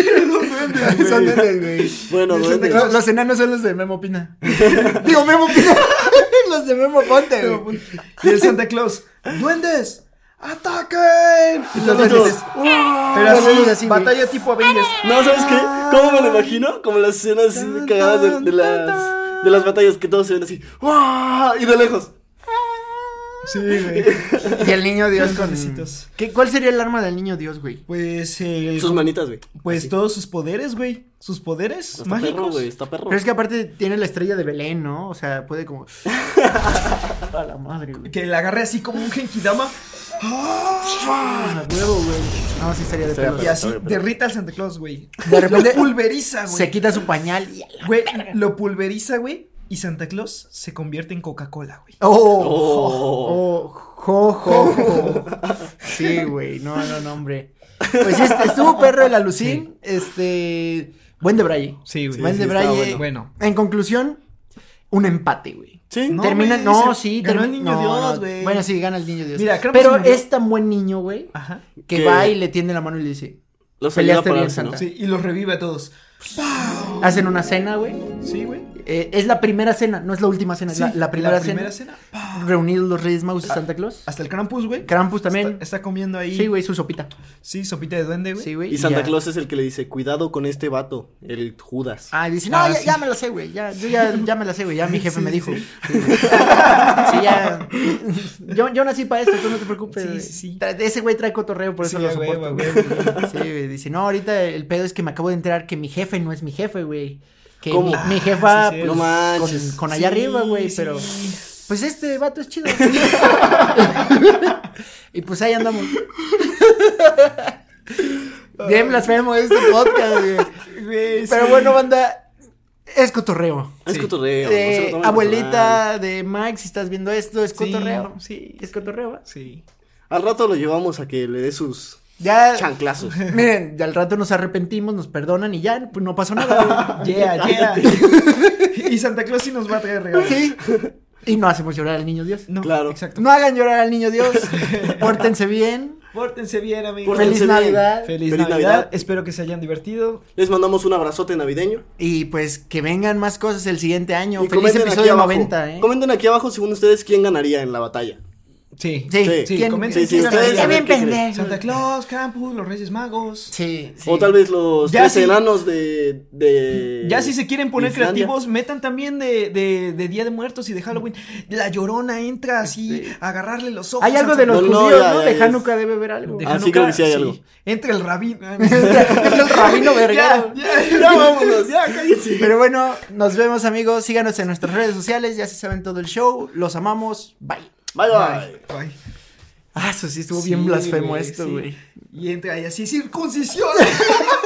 Son duendes, güey. Bueno, Los, duendes. los- los enanos son los de Memo Pina. Digo, Memo Pina. Los de Memo Ponte, güey. Y el Santa Claus. ¡Duendes! ¡Ataquen! Y los Los duendes. duendes. Pero Los así, duendes así, güey. batalla tipo Avengers. No, ¿sabes qué? ¿Cómo me lo imagino? Como las escenas así de cagadas de, de las de las batallas que todos se ven así. ¡Wow! Y de lejos. Sí, güey. Y el niño Dios con. Besitos. ¿Qué, ¿Cuál sería el arma del niño Dios, güey? Pues, el, Sus manitas, güey. pues todos sus poderes, güey. Sus poderes Está mágicos. perro, güey. Está perro. Pero es que aparte tiene la estrella de Belén, ¿no? O sea, puede como. A la madre, güey. Que la agarre así como un Genkidama. Ah, huevo, güey. No, sí estaría de Estaría pelos. Y así Pero- pero- derrita al Santa Claus, güey. De repente Lo pulveriza, güey. se quita su pañal y... Güey, lo pulveriza, güey. Y Santa Claus se convierte en Coca-Cola, güey. ¡Oh! Oh. ¡Oh! ¡Jo, jo, jo! Sí, güey. No, no, no, hombre. Pues este, estuvo perro el alucín. Este... Buen de Braille. Sí, güey. Buen sí, de estaba Braille. Bueno. En conclusión, un empate, güey. Sí, No, Termina, güey, no, se- sí, ganó termi- el niño no, Dios, no. güey. Bueno, sí, gana el niño Dios. Mira, Krampus pero murió. es tan buen niño, güey, Ajá. que Que- va y le tiende la mano y le dice, los Peleaste ayuda a bien, pararse, ¿no? Santa. Sí, y los revive a todos. hacen una cena, güey. Sí, güey. Eh, es la primera cena, no es la última cena, es la, Sí, la primera, primera cena. cena. Reunidos los Reyes Magos y Santa Claus. Hasta el Krampus, güey. Krampus también. Está, está comiendo ahí. Sí, güey, su sopita. Sí, sopita de duende, güey. Sí, güey. Y Santa ya. Claus es el que le dice, cuidado con este vato, el Judas. Ah, dice, no, Ah, ya, sí. ya me la sé, güey. Ya, yo ya, ya me la sé, güey. Ya mi jefe Sí, me sí, dijo. sí. Sí, güey. Sí, ya. Yo, yo nací para esto, tú no te preocupes. Sí, güey. sí, sí. Tra- Ese güey trae cotorreo, por eso Sí, lo a huevo, soporto. a güey. huevo, Sí, güey. Dice, no, ahorita el pedo es que me acabo de enterar que mi jefe no es mi jefe, güey. Que ¿Cómo? mi, mi Ah, jefa, sí, sí. pues, No manches. con, con allá Sí, arriba, güey, sí. pero. Pues este vato es chido. Y pues ahí andamos. Bien blasfemo este podcast, güey. Güey, Pero sí. bueno, banda, es cotorreo. Es Sí. cotorreo. no se lo Eh, tomen abuelita de Mike, si estás viendo esto, es Sí, cotorreo. sí. Es cotorreo. Sí. personal. Al rato lo llevamos a que le dé sus Ya, chanclazos. miren, ya al rato nos arrepentimos, nos perdonan y ya, pues no pasó nada. güey. Yeah, yeah. Y Santa Claus sí nos va a traer regalos. Sí. Y no hacemos llorar al niño Dios. No, Claro. Exacto. No hagan llorar al niño Dios. Pórtense bien. Pórtense bien, amigos. Pórtense Feliz bien. Navidad. Feliz, Feliz Navidad. Navidad. Espero que se hayan divertido. Les mandamos un abrazote navideño. Y pues que vengan más cosas el siguiente año. Y Feliz comenten aquí episodio abajo. noventa, ¿eh? Comenten aquí abajo según ustedes quién ganaría en la batalla. Sí. Sí, Sí. Sí, ¿quién- comenten. Sí, sí, quién ustedes ganaría? a ver Está bien qué creen. pendejo. Santa Claus, Krampus, los Reyes Magos. Sí, sí. O tal vez los Ya tres sí. enanos de, de... Ya si se quieren poner Islandia. creativos, metan también de, de, de Día de Muertos y de Halloween. La Llorona entra así Sí. a agarrarle los ojos. Hay algo al de los No, no, judíos, ya, ¿no? ya, De ya. Hanukkah debe haber algo. de Ah, sí, Hanukkah, creo que sí hay algo. Entra el rabino. el rabino verguero. Ya, ya. Ya vámonos, ya cállense. Pero bueno, nos vemos, amigos. Síganos en nuestras redes sociales. Ya se saben todo el show. Los amamos. Bye. Bye bye. Bye. Ah, eso sí estuvo Sí, bien blasfemo güey, esto, sí. güey. Y entra ahí así, circuncisión.